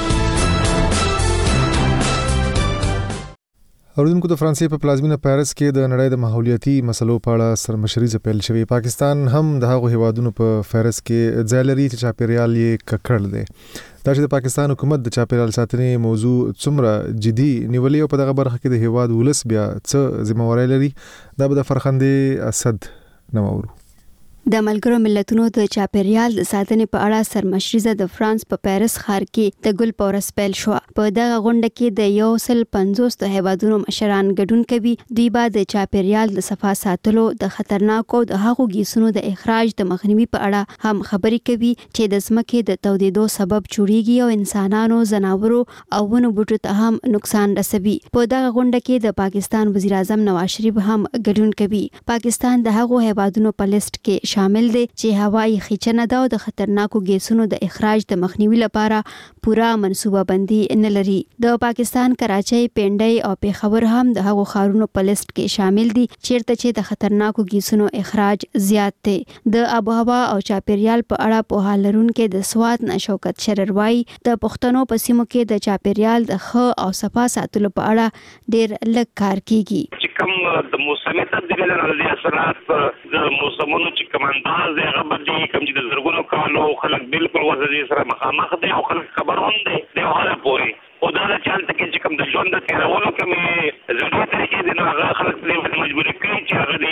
اوریدونکو د فرانسې په پلازمینه پاریس کې د نړۍ د ماحولیاتي مسلو په اړه سرمشري ځپل شوی. پاکستان هم د هغو هیوادونو په فهرست کې ځای لري چې چاپیریال یې ککړ دی. دا چې د پاکستان حکومت د چاپیریال ساتنې موضوع څومره جدي نیولې او په دغه برخه کې د هیواد ولس بیا څه ذمہواری لري دا به د فرخندې اسد نوورو. د ملګرو ملتونو د چاپیریال د ساتنې په اړه سرمشریزه د فرانس په پاریس ښار کې د ګل پورس پیل شو. په دغه غونډه کې د یو سل پنځوس هیوادونو مشران ګډون کوي. دوی به د چاپیریال د صفا ساتلو د خطرناکو د هغو ګیسونو د اخراج د مخنیوي په اړه هم خبرې کوي چې د ځمکې د تودېدو سبب جوړیږي او انسانانو، ځناورو او ونو بوټو ته هم نقصان رسوي. په دغه غونډه کې د پاکستان وزیر اعظم نواز شریف هم ګډون کوي. پاکستان د هغو هیوادونو په لیست کې شامل دی چې هوایی خېچنه ده او د خطرناکو ګیسونو د اخراج د مخنیوي لپاره پوره منصوبه بندي نه لري. د پاکستان کراچۍ، پنډۍ او پېښور هم د هغو ښارونو په لیست کې شامل دي چیرته چې د خطرناکو ګیسونو اخراج زیات دی. د آب و هوا او چاپیریال په اړه پوهه لرونکي د سوات نه شوکت شرر وایي د پښتنو په سیمو کې د چاپیریال د ښه او صفا ساتلو په اړه ډېر لږ کار کیږي. کم د موسمي تبدیلی د اثرات د موسمونو چې کوم انداز هغه باندې کوم چې د زرګونو کالو خلک بالکل وځي سره مخامخ دي او خلک خبرون دي د هغه پوري او دا د چانس کې چې کوم د ژوند د تیرولو کومې ضرورت لري د هغه خلک په مجبورې کوي چې هغه د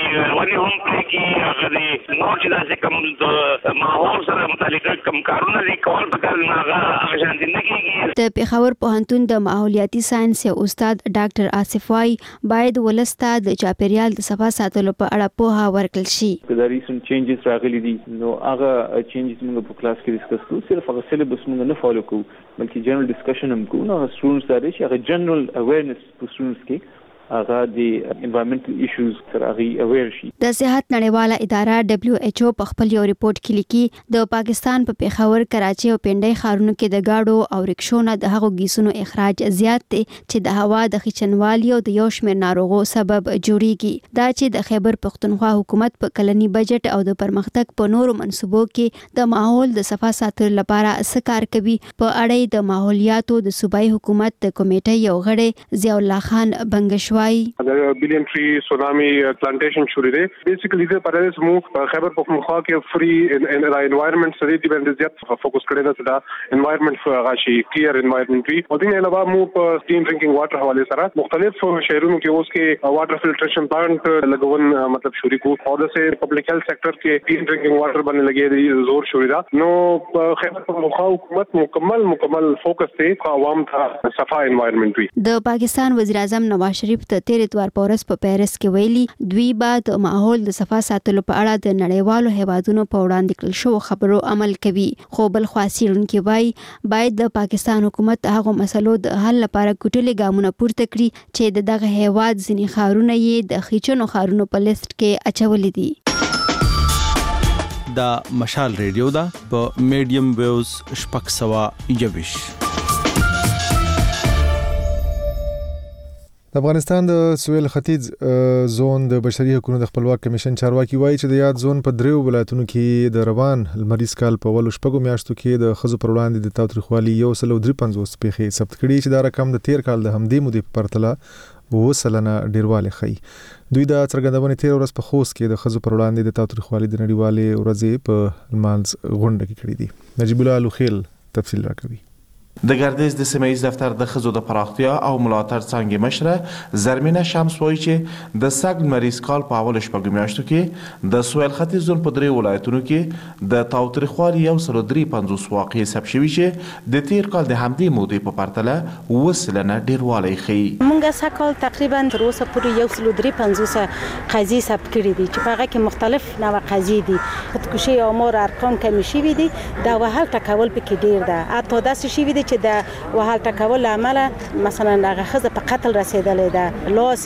ونې هم پرې کې هغه د نور چې داسې کوم د ماحول سره متعلق کوم کارونه دي کول پکار نه هغه شانتي نه کېږي. د پېښور پوهنتون د ماحولیاتي ساينس یو استاد ډاکټر آصف وايي باید ولسته د چاپیریال د صفا ساتلو په اړه پوهه ورکړل شي. د ریسنت چینجز راغلي دي نو هغه چینجز موږ په کلاس کې ډیسکس کوو، صرف هغه سلیبس موږ نه فالو کوو بلکې جنرال ډیسکشن هم کوو. نو سټوډنټس دا دي چې هغه جنرال اویرنس په سټوډنټس کې هغه د انوایرنمنټل ایشوز سره هغه اویر شي. د صحت نړیواله اداره دبليو ایچ او په خپل یو ریپورت کې لیکي د پاکستان په پېښور، کراچي او پنډۍ ښارونو کې د گاډو او رکشو نه د هغو ګیسونو اخراج زیات دی چې د هوا د خچنوالي او د یو شمېر ناروغو سبب جوړیږي. دا چې د خیبر پښتونخوا حکومت په کلنی بجټ او د پرمختګ په نورو منصوبو کې د ماحول د صفا ساتلو لپاره څه کار کوي په اړه د ماحولیاتو د صوبایي حکومت د کمیټې یو غړی ضیاء الله خان بنگش اگر بلین ټری سونامي پلانټیشن شروع دي بیسیکلی د پرېز مو خیبر پختونخوا کې فری ان انوایرنمنت سره دی باندې زیات فوکس کړی دا د انوایرنمنت غاشي کلیر انوایرنمنت وی او دغه علاوه مو په کلین ډرینکینګ واټر حواله سره مختلف شهرونو کې اوس کې واټر فلټریشن پلانټ لګون مطلب شروع کو او د سه پبلک هیلث سېکټر کې کلین ډرینکینګ واټر باندې لګي دی زور شروع دا نو خیبر پختونخوا حکومت مکمل مکمل فوکس دی عوام ته صفا انوایرنمنت وی. د پاکستان وزیر اعظم نواز شریف ته تیر اتوار پورس په پیرس کې ویلي دوی به د ماحول د صفا ساتلو په اړه د نړیوالو هیوادونو په وړاندې کړل شو خبرو عمل کوي. خو بل خوا څېړونکي وایي باید د پاکستان حکومت هغو مسلو د حل لپاره کوټلې ګامونه پورته کړي چې د دغه هیواد ځینې ښارونه یې د خیچنو ښارونو په لیست کې اچولي دي. دا مشال ریډیو دا په میډیم ویوز شپږ سوه یوویش. د افغانستان د سویل ختیځ زون د بشري حقوقو د خپلواک کمیشن چارواکي وایي چې د یاد زون په دریو ولایتونو کې د روان لمریز کال په ولو شپږو میاشتو کې د ښځو پر وړاندې د تاوتریخوالي یو سل او درې پنځوس پیښې ثبت کړي چې دا رقم د تیر کال د همدې مودې په پرتله اووه سلنه ډیروالی ښیي. دوی دا څرګندونې تیر ورځ په خوست کې د ښځو پر وړاندې د تاوتریخوالي د نړیوالې ورځې په لمانځ غونډه کې کړي دي. نجیب الله لوخیل تفصیل راکوي. د ګردیز د سیمه‌ییز دفتر د ښځو د پراختیا او ملاتړ څانګې مشره زرمینه شمس وایي چې د سږ لمریز کال په اولو شپږو میاشتو کې د سویل ختیځ زون په درې ولایتونو کې د تاوتریخوالي یو سل او درې پنځوس واقعې ثبت شوي چې د تیر کال د همدې مودې په پرتله اووه سلنه ډیروالی ښیي. موږ سږ کال تقریبا تر اوسه پورې یو سل او درې پنځوس قضیې ثبت کړي دي چې په هغه کې مختلف نوع قضیې دي. خودکشي او مور ارقام کمی شوي دي. د وهل ټکول پکې ډیر ده. حتی داسې شوي دي چې د وهل ټکول عمله مثلا هغه ښځه په قتل رسیدلې ده، لاس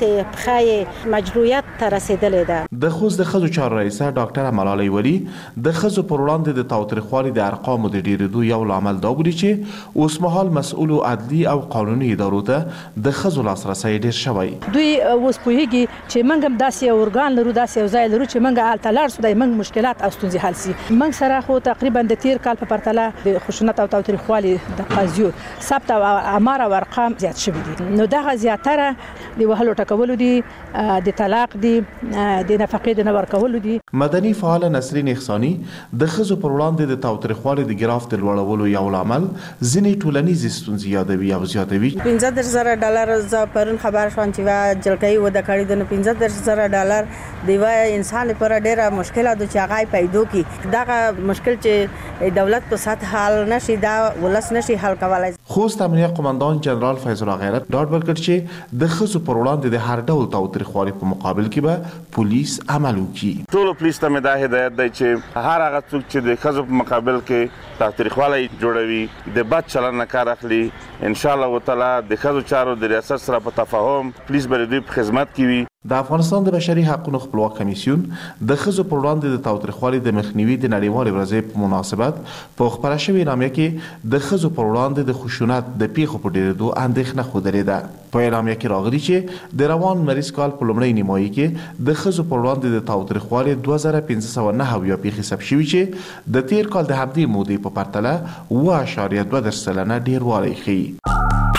پښې مجروحیت ته رسیدلې ده. د خوست د ښځو چارو رئیسه ډاکټره ملالۍ ولی د ښځو پر وړاندې د تاوتریخوالي د ارقامو د ډیرېدو یو لامل دا بولي چې اوسمهال مسؤلو عدلي او قانوني ادارو ته د ښځو لاسرسی ډیر شوی. دوی اوس پوهیږي چې موږ هم داسې یو ارګان لرو، داسې یو ځای لرو چې موږ هلته لاړ شو د موږ مشکلات او ستونزې حل سي. موږ سره خو تقریبا د تیر کال په پرتله د خشونت او تاوتریخوالي د قضیو ثبت او امر او ارقام زیات شوي دي. نو دغه زیاتره د وهلو ټکولو دي، د طلاق دي، د نفقې د نه ورکولو دي. مدني فعاله نسرین احساني د ښځو پر وړاندې د تاوتریخوالي د ګراف د لوړولو یو لامل ځینې ټولنیزې ستونزې یادوي او زیاتوي. پنځه دېرش زره ډالر زه پرون خبر شوم چې وا جلکۍ وده کړې ده. نو پنځه دېرش زره ډالر د یوه انسان لپاره ډېره مشکله ده چې هغه پیدا کړي. دغه مشکل چې دولت په سطح حل نشي دا ولس نشي حل کولای. خوست امنیه قماندان جنرال فیض الله غیرت ډاډ ورکړ چې د ښځو پر وړاندې د هر ډول تاوتریخوالي په مقابل کې به پولیس عمل وکړي. ټول پولیس ته مې دا هدایت دی چې هر هغه څوک چې د ښځو په مقابل کې تاوتریخوالی جوړوي د بد چلند نه کار اخلي، ان شاء الله تعالی د ښځو چارو د ریاست سره په تفاهم پولیس به د دوی په خدمت کې وي. د افغانستان د بشري حقوقو خپلواک کمیسیون د ښځو پر وړاندې د تاوتریخوالي د مخنیوي د نړیوالې ورځې په مناسبت په خپره شوې اعلامیه کې د ښځو پر وړاندې د خشونت د پیښو په ډیرېدو اندېښنه ښودلې ده. په اعلامیه کې راغلي چې د روان لمریز کال په لومړۍ نیمایي کې د ښځو پر وړاندې د تاوتریخوالي دوه زره پنځه سوه نهه اویا پیښې ثبت شوي چې د تیر کال د همدې مودې په پرتله اووه اعشاریه دوه دېرش سلنه ډیروالی ښیي.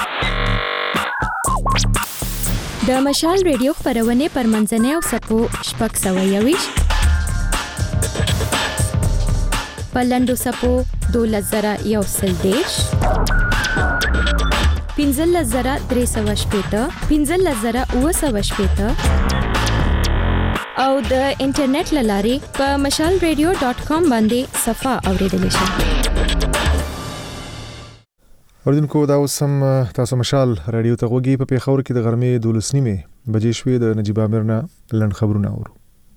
د مشال ریډیو خپرونې پر منځنۍ او سپو شپږ سوه یوویشت، په لنډو سپو دولس زره یو سل دېرش، پنځلس زره درې سوه شپېته، پنځلس زره اووه سوه شپېته او د انټرنیټ لاري په مشال ریډیو ډاٹ کام باندې صفه اوریدلی شئ. اوریدونکو دا اوسم تاسو مشال رادیو ته غوږی په پیښور کې د غرمې دولس نیمه بجې شوې د نجیب امیر نه لند خبرونه اورو.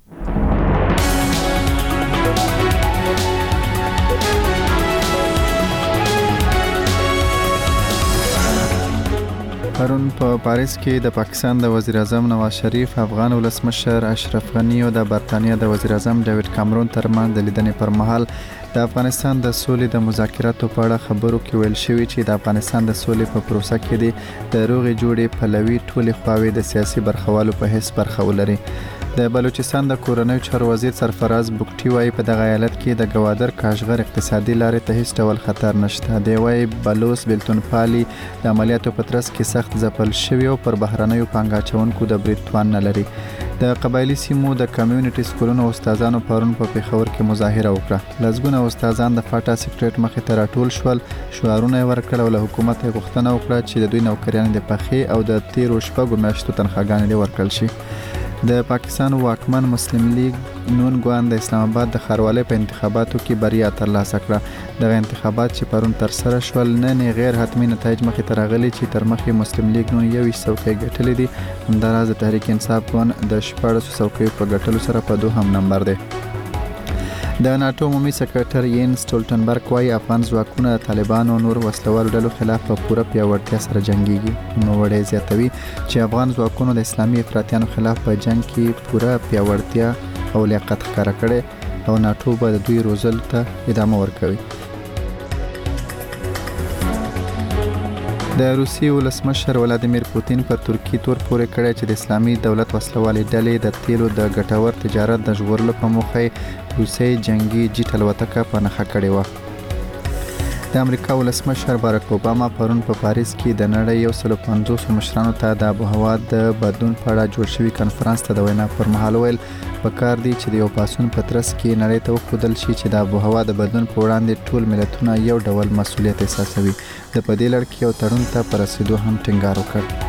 پرون په پاریس کې د پاکستان د وزیر اعظم نواز شریف، افغان ولسمشر اشرف غنی او د برتانیا د وزیر اعظم ډیوډ کامرون ترمنځ د لیدنې پر مهال د افغانستان د سولې د مذاکراتو په اړه خبرو کې ویل شوی چې د افغانستان د سولې په پروسه کې د روغې جوړې پلوي ټولې خواوې د سیاسي برخوالو په حیث برخه ولري. د بلوچستان د کورنیو چارو وزیر سرفراز بوکټي وايي په دغه ایالت کې د گوادر کاشغر اقتصادي لارې ته هیڅ ډول خطر نشته. دی وايي بلوچ بلتون پالي د عملیاتو په ترڅ کې سخت ځپل شوی او پر بهرنیو پانګاچونکو د برید توان نه لري. د قبایلی سیمو د کمیونټي سکولونو استادانو پرون په پیښور کې مظاهره وکړه. لزګونه استادان د فاټا سیکریټ مخې ته راټول شول، شعارونه ورکړل او له حکومت غوښتنه وکړه چې د دوی نوکریان د پخې او د تیرو شپږو میاشتو تنخواګانې ورکړل شي. د پاکستان واکمن مسلم لیگ نون ګوند د اسلام آباد د ښاروالۍ په انتخاباتو کې بریا ترلاسه کړه. دغه انتخابات چې پرون تر سره شول نن غیر حتمی نتایج مخې ته راغلي چې تر مخې مسلم لیگ نون یو څوکۍ ګټلې دي، همداراز د تحریک انصاف ګوند د شپاړسو څوکیو په ګټلو سره په دوهم نمبر دی. د ناتو عمومي سکرټر یین سټولټنبرګ وايي افغان ځواکونه د طالبانو او نور وسلوالو ډلو خلاف په پوره پیاوړتیا سره جنګيږي. نو وړي زیاتوي چې افغان ځواکونو د اسلامي افراطیانو خلاف په جنگ کې پوره پیاوړتیا او لیاقت ښکاره کړي او ناتو به د دوی روزل ته ادامه ورکوي. د روسیې ولسمشر ولادیمیر پوتین پر ترکیه تور پورې کړی چې د اسلامي دولت وسلوالې ډلې د تیلو د ګټور تجارت د ژغورلو په موخه روسي جنگي جیټ الوتکه په نښه کړې و. د امریکا ولسمشر باراک اوباما پرون په پاریس کې د نړۍ یو سل پنځوس مشرانو ته د آبهوا د بدلون په اړه جوړ شوی کنفرانس ته د وینا پر مهال ویل پکار دی چې د یو پاسون په ترڅ کې نړۍ ته وښودل شي چې د آبهوا د بدلون په وړاندې ټول ملتونه یو ډول مسؤلیت احساسوي. د په دې لړ کې یو تړون ته پر رسیدو هم ټینګار وکړ.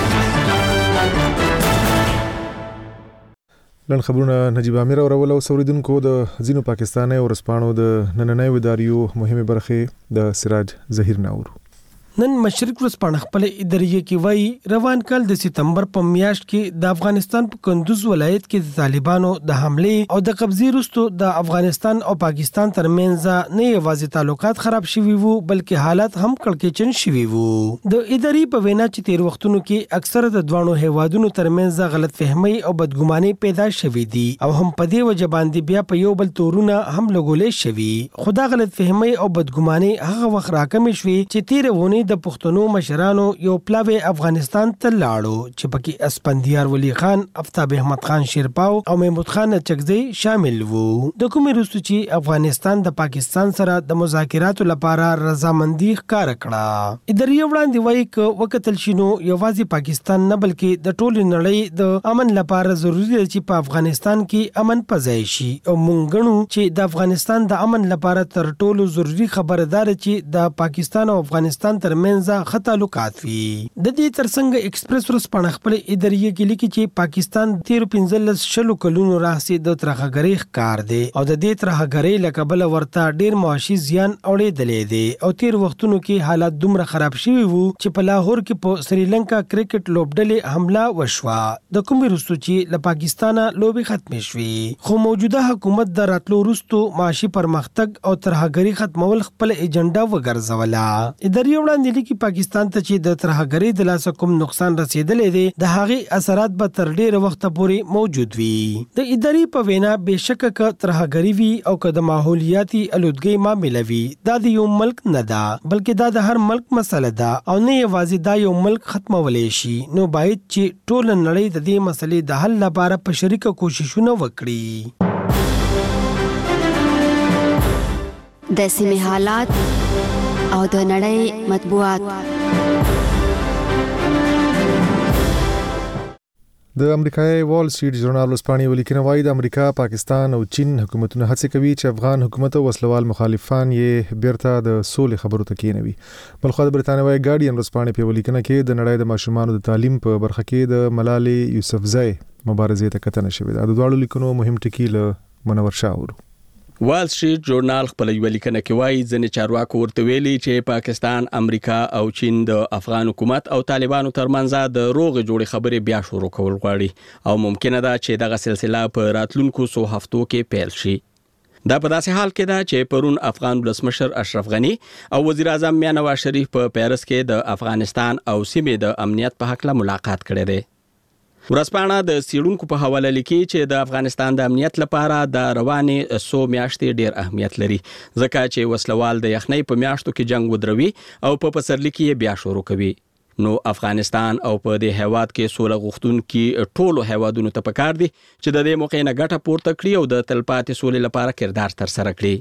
لن خبرونه نجیب امیر اورول او اوریدونکو د ځینو پاکستاني او رسپانو د نننۍ وداریو مهمه برخه د سراج ظهیر ناور. نن مشرق ورځپاڼه خپل اداریه کې وایي روان کال د سپتمبر په میاشت کې د افغانستان په کندوز ولایت کې د طالبانو د حمله او د قبضې وروسته د افغانستان او پاکستان ترمنځ نه یوازې تعلقات خراب شوي وو بلکې حالات هم کړکېچن شوي وو. د اداري په وینا چې تیر وختونو کې اکثره د دوانو هیوادونو ترمنځ غلط فهمي او بدګماني پیدا شوي دي او هم په دې وجه باندې بیا په یو بل تورونه هم لګولې شوي. خدا غلط فهمي او بدګماني هغه وخت راکمې شوي چې تیر ونی د پښتنو مشرانو یو پلاوی افغانستان ته لاړو چې پکې اسپندیار ولی خان، افتاب احمد خان شیرپاو او محمود خان چکزی شامل وو. د کومې وروسته چې افغانستان د پاکستان سره د مذاکراتو لپاره رضامندي ښکاره کړه. اداریه وړاندې وایي ک وکتل شنو یوازې پاکستان نه بلکې د ټولې نړۍ د امن لپاره ضروری دی چې په افغانستان کې امن پځای شي او مونږ غنو چې د افغانستان د امن لپاره تر ټولو ضروری خبردار چې د پاکستان او افغانستان تر منځ خطالقات وي. د دې ترڅنګ ایکسپریس ورځپاڼه خپل اداریه کې لیکي چې پاکستان تیر پنځلس شلو کلونو راهسي د ترهګرۍ ښکار دی او د دې ترهګرۍ له کبله ورته ډیر معاشي زیان اورېدلې دی او تیر وختونو کې حالات دومره خراب شوي وو چې په لاهور کې په سریلانکا کرکټ لوبډلې حمله وشوه. د کوم وروسته چې له پاکستانه لوبي ختمې شوې خو موجوده حکومت د راتلو وروسته معاشي پرمختګ او ترهګرۍ ختمول خپل ایجنډا وګرځوله. اداریه وړاندې لیکي پاکستان ته چې د ترهګرۍ د لاسه کوم نقصان رسیدلې دی د هغې اثرات به تر ډیره وخته پورې موجود وي. د ادارې په وینا بېشکه که ترهګري وي او که د ماحولیاتي الودګۍ معامله وي دا د یو ملک نه ده بلکې دا د هر ملک مسله ده او نه یوازې دا یو ملک ختمولی شي. نو باید چې ټوله نړۍ د دې مسلې د حل لپاره په شریکه کوششونه وکړي. د سیمې حالات او د نړۍ مطبوعات. د امریکای وال سټریټ ژورنال وسپانې ولیکنه وايي د امریکا، پاکستان او چین حکومتونه هڅه کوي چې افغان حکومت او وسلوال مخالفان یې بیرته د سولې خبرو ته کېنوي. بلخو د برتانوي ګارډین وسپانې په ولیکنه کې د نړۍ د ماشومانو د تعلیم په برخه کې د ملالۍ یوسفزۍ مبارزې ته کتنه شوې ده. د دواړو لیکنو مهم ټکي له منور شاه. وال سټریټ ژورنال خپل ولیکنه کې وایي ځینې چارواکو ورته ویلي چې پاکستان، امریکا او چین د افغان حکومت او طالبانو ترمنځ د روغې جوړې خبرې بیا شروع کول غواړي او ممکنه ده چې دغه سلسله په راتلونکو څو هفتو کې پیل شي. دا په داسې حال کې ده چې پرون افغان ولسمشر اشرف غنی او وزیر اعظم میاں نواز شریف په پیرس کې د افغانستان او سیمې د امنیت په حق له ملاقات کړې ده. ورځپاڼه د سیړونکو په حواله لیکي چې د افغانستان د امنیت لپاره د روانې سو میاشتې ډیر اهمیت لري، ځکه چې وسلوال د یخنۍ په میاشتو کې جنگ ودروي او په پسرلي کې بیا شروع کوي. نو افغانستان او په دې هیواد کې سوله غوښتونکي ټولو هیوادونو ته پکار دي چې د دې موقع نه ګټه پورته کړي او د تلپاتې سولې لپاره کردار ترسره کړي.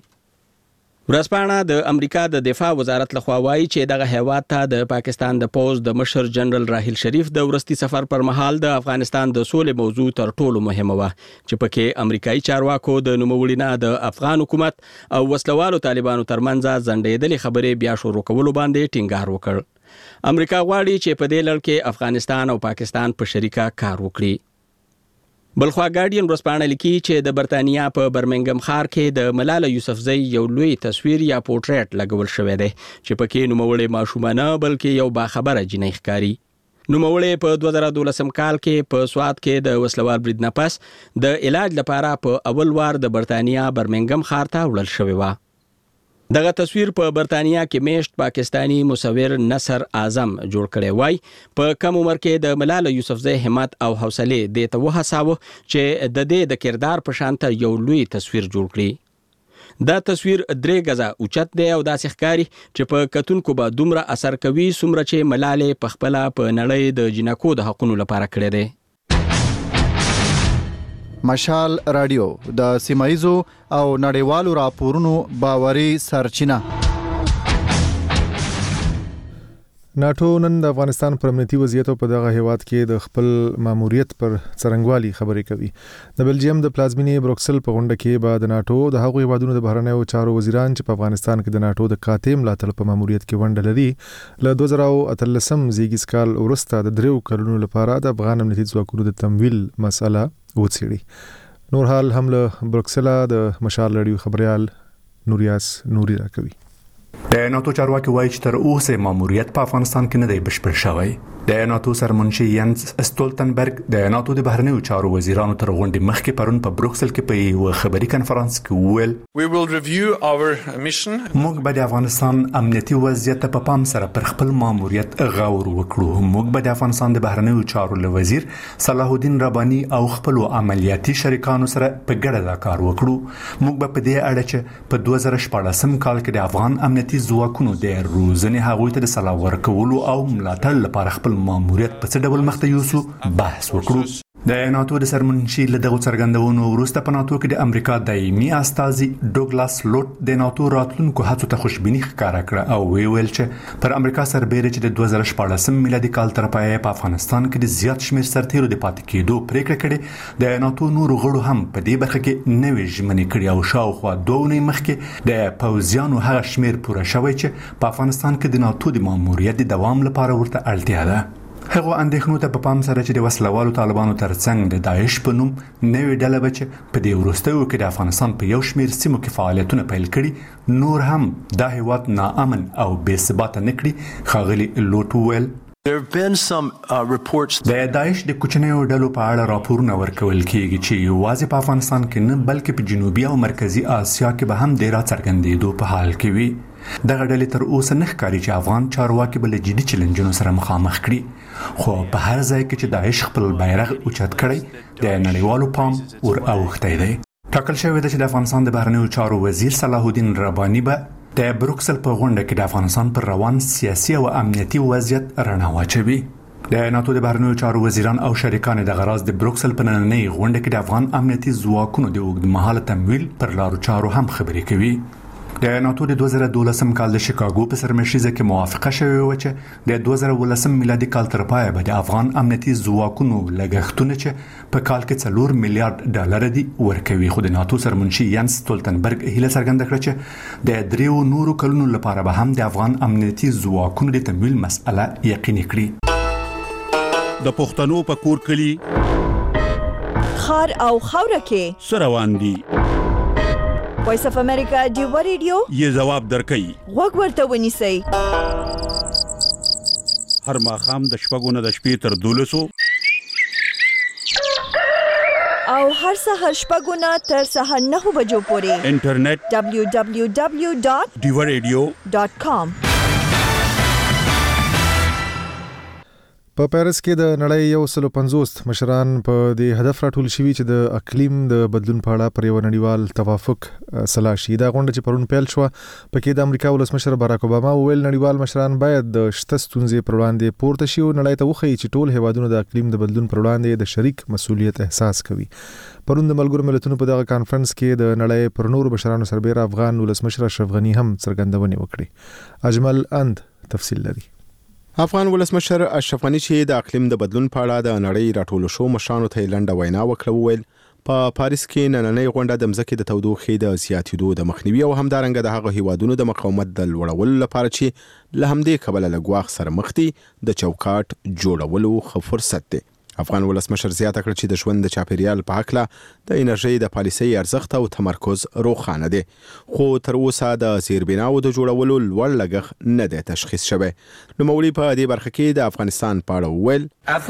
ورځپاڼه د امریکا د دفاع وزارت لخوا وایي چې دغه هیواد ته د پاکستان د پوز د مشر جنرال راحیل شریف د ورستي سفر پر مهال د افغانستان د سولې موضوع تر ټولو مهمه وه، چې پکې امریکایي چارواکو د نوموړي نه د افغان حکومت او وسلوالو طالبانو ترمنځ ځنډېدلې خبرې بیا شروع کولو باندې ټینګار وکړ. امریکا غواړي چې په دې لړ کې افغانستان او پاکستان په شریکه کار وکړي. بلخوا ګارډین ورځپاڼه لیکي چې د برتانیا په برمنګم ښار کې د ملالۍ یوسفزۍ یو لوی تصویر یا پورټریټ لګول شوی دی چې پکې نوموړې ماشومانه بلکې یو باخبره جنۍ ښکاري. نوموړې په دوه زره دولسم کال کې په سوات کې د وسلوال برید نه پس د علاج لپاره په اول وار د برتانیا برمنګم ښار ته وړل شوی و. دغه تصویر په برتانیا کې میشت پاکستانی مصور نصر اعظم جوړ کړی وای. په کم عمر کې د ملالۍ یوسفزۍ همت او حوصله دې ته وهڅاوه چې د دې د کردار په شان ته یو لوی تصویر جوړ کړي. دا تصویر درې غزه اوچت دی او داسې ښکاري چې په کتونکو به دومره اثر کوي څومره چې ملالۍ په خپله په نړۍ د جنکو د حقونو لپاره کړی دی. مشال رادیو د سیمایزو او نړیوالو راپورونو باوري سرچینه. ناتو نن د افغانستان پر امنیتي وضعیت په دغه هیواد کې د خپل ماموریت پر څرنګوالي خبرې کوي. د بلجیم د پلازمینې بروکسل په غونډه کې به د ناتو د هغو هیوادونو د بهرنیو چارو وزیران چې په افغانستان کې د ناتو د قاطع ملاتړ په ماموریت کې ونډه لري له دوه زره اتلسم زیږیز کال وروسته د دریو کلونو لپاره د افغان امنیتي ځواکونو د تمویل مسله وڅېړي. نور حال هم له بروکسل د مشال رادیو خبريال نوریاس نوري راکوي. د ناتو چارواکي وایي چې تر اوسه ماموریت په افغانستان کې نه دی بشپړ شوی. د ناتو سرمنشي ینس استولتنبرګ د ناتو د بهرنیو چارو وزیرانو تر غونډې مخکې پرون په بروکسل کې په یو خبري کانفرنس کې وویل We will review our mission. موږ به د افغانستان امنیتي وضعیت په پام سره پر خپل ماموریت غور وکړو. موږ به د افغانستان د بهرنیو چارو له وزیر صلاح الدین رباني او خپل عملیاتي شریکانو سره په ګډه دا کار وکړو. موږ به په دې اړه چې په دوه زره شپږم کال کې د افغان امنیتي ځواکونو د روزنې هغوی ته د سلاح ورکولو او ملاتړ لپاره خپل ماموریت په څه ډول مخته یوسو بحث وکړو. د ناتو د سرمنشي له دغه څرګندونو وروسته په ناتو کې د امریکا دایمي استازي ډوګلاس لوټ د ناتو راتلونکو هڅو ته خوشبیني ښکاره کړه او ویل چې پر امریکا سربېره چې د دوه زره شپږم میلادي کال تر پایه په افغانستان کې د زیات شمېر سرتیرو د پاتې کېدو پریکړه کړې. د ناتو نورو غړو هم په دې برخه کې نوې ژمنې کړې او شاوخوا دوه اونۍ مخکې د پوځیانو هغه شمېر پوره شوی چې په افغانستان کې د ناتو د ماموریت د دوام لپاره ورته اړتیا ده. هغه اندېښنو ته په پام سره چې د وسلوالو طالبانو ترڅنګ د داعش په نوم نوې ډله به چې په دې وروستیو کې د افغانستان په یو شمېر سیمو کې فعالیتونه پیل کړي نور هم دا هیواد ناامن او بې ثباته نه کړي. ښاغلي لوټ وویل There have been some uh, reports د داعش د کوچنیو ډلو په اړه راپورونه ورکول کیږي چې یوازې په افغانستان کې نه بلکې په جنوبي او مرکزی آسیا کې به هم ډیر څرګندېدو په حال کې وي. دغه ډلې تر اوسه نه ښکاري چې افغان چارواکي بل جدي چیلنجونو سره مخامخ کړي. خو په هر ځای کې چې داعش خپل بیرغ اوچت کړی د نړیوالو پام ور اوښتی دی. ټاکل شوی دی چې د افغانستان د بهرنیو چارو وزیر صلاح الدین رباني به د بروکسل په غونډه کې د افغانستان پر روان سیاسي او امنیتي وضعیت رڼا واچوي. د ناتو د بهرنیو چارو وزیران او شریکان د غراز د بروکسل په نننۍ غونډه کې د افغان امنیتي ځواکونو د اوږدمهاله تمویل پر لارو چارو هم خبرې کوي. د ناتو د دوه زره دولسم کال د شیکاګو په سرمشریزه کې موافقه شوې و چې د دوه زره ولسم میلادي کال تر پایه به د افغان امنیتي ځواکونو لګښتونه چې په کال کې څلور میلیارډ ډالر دي ورکوي. خو د ناتو سرمنشي ینس ستولتنبرګ هیله څرګنده کړه چې د دریو نورو کلونو لپاره به هم د افغان امنیتي ځواکونو د تمویل مسأله یقیني کړي. د پښتنو په کور کلی خار او خوره کې سروان دي. وایس اف امریکا دیو ریډیو یې جواب درکړي. وګ ورته ونیسئ. هر ماښام د شپږو نه د شپې تر دولسو او هر سهار شپږو نه تر سهار نهو بجو پورې انټرنیټ دبلیو دبلیو دبلیو ډاٹ دیو ریډیو ډاٹ کام. په پیرس کې د نړۍ یو سل پنځوس مشران په دې هدف راټول شوي چې د اقلیم د بدلون په اړه پر یو نړیوال توافق سلا شي. دا غونډه چې پرون پیل شوه پکې د امریکا ولسمشر باراک اوباما وویل نړیوال مشران باید د شته ستونزې پر وړاندې پورته شي او نړۍ ته وښیي چې ټول هیوادونه د اقلیم د بدلون پر وړاندې د شریک مسؤلیت احساس کوي. پرون د ملګرو ملتونو په دغه کانفرنس کې د نړۍ پر نورو مشرانو سربېره افغان ولسمشر اشرف غني هم څرګندونې وکړې. اجمل اند تفصیل لري. افغان ولسمشر اشرف غني چې د اقلیم د بدلون په اړه د نړۍ راټولو شو مشرانو ته لنډه وینا وکړه وویل په پاریس کې نننۍ غونډه د مځکې د تودوخې د زیاتېدو د مخنیوي او همدارنګه د هغه هیوادونو د مقاومت د لوړولو لپاره چې له همدې کبله له ګواښ سره مخ دي د چوکاټ جوړولو ښه فرصت دی. افغان ولسمشر زیاته کړه چې د ژوند د چاپیریال په هکله د انرژۍ د پالیسۍ ارزښت او تمرکز روښانه دی، خو تر اوسه د زیربناو د جوړولو لوړ لګښت نه دی تشخیص شوی. نوموړي په دې برخه کې د افغانستان په اړه وویل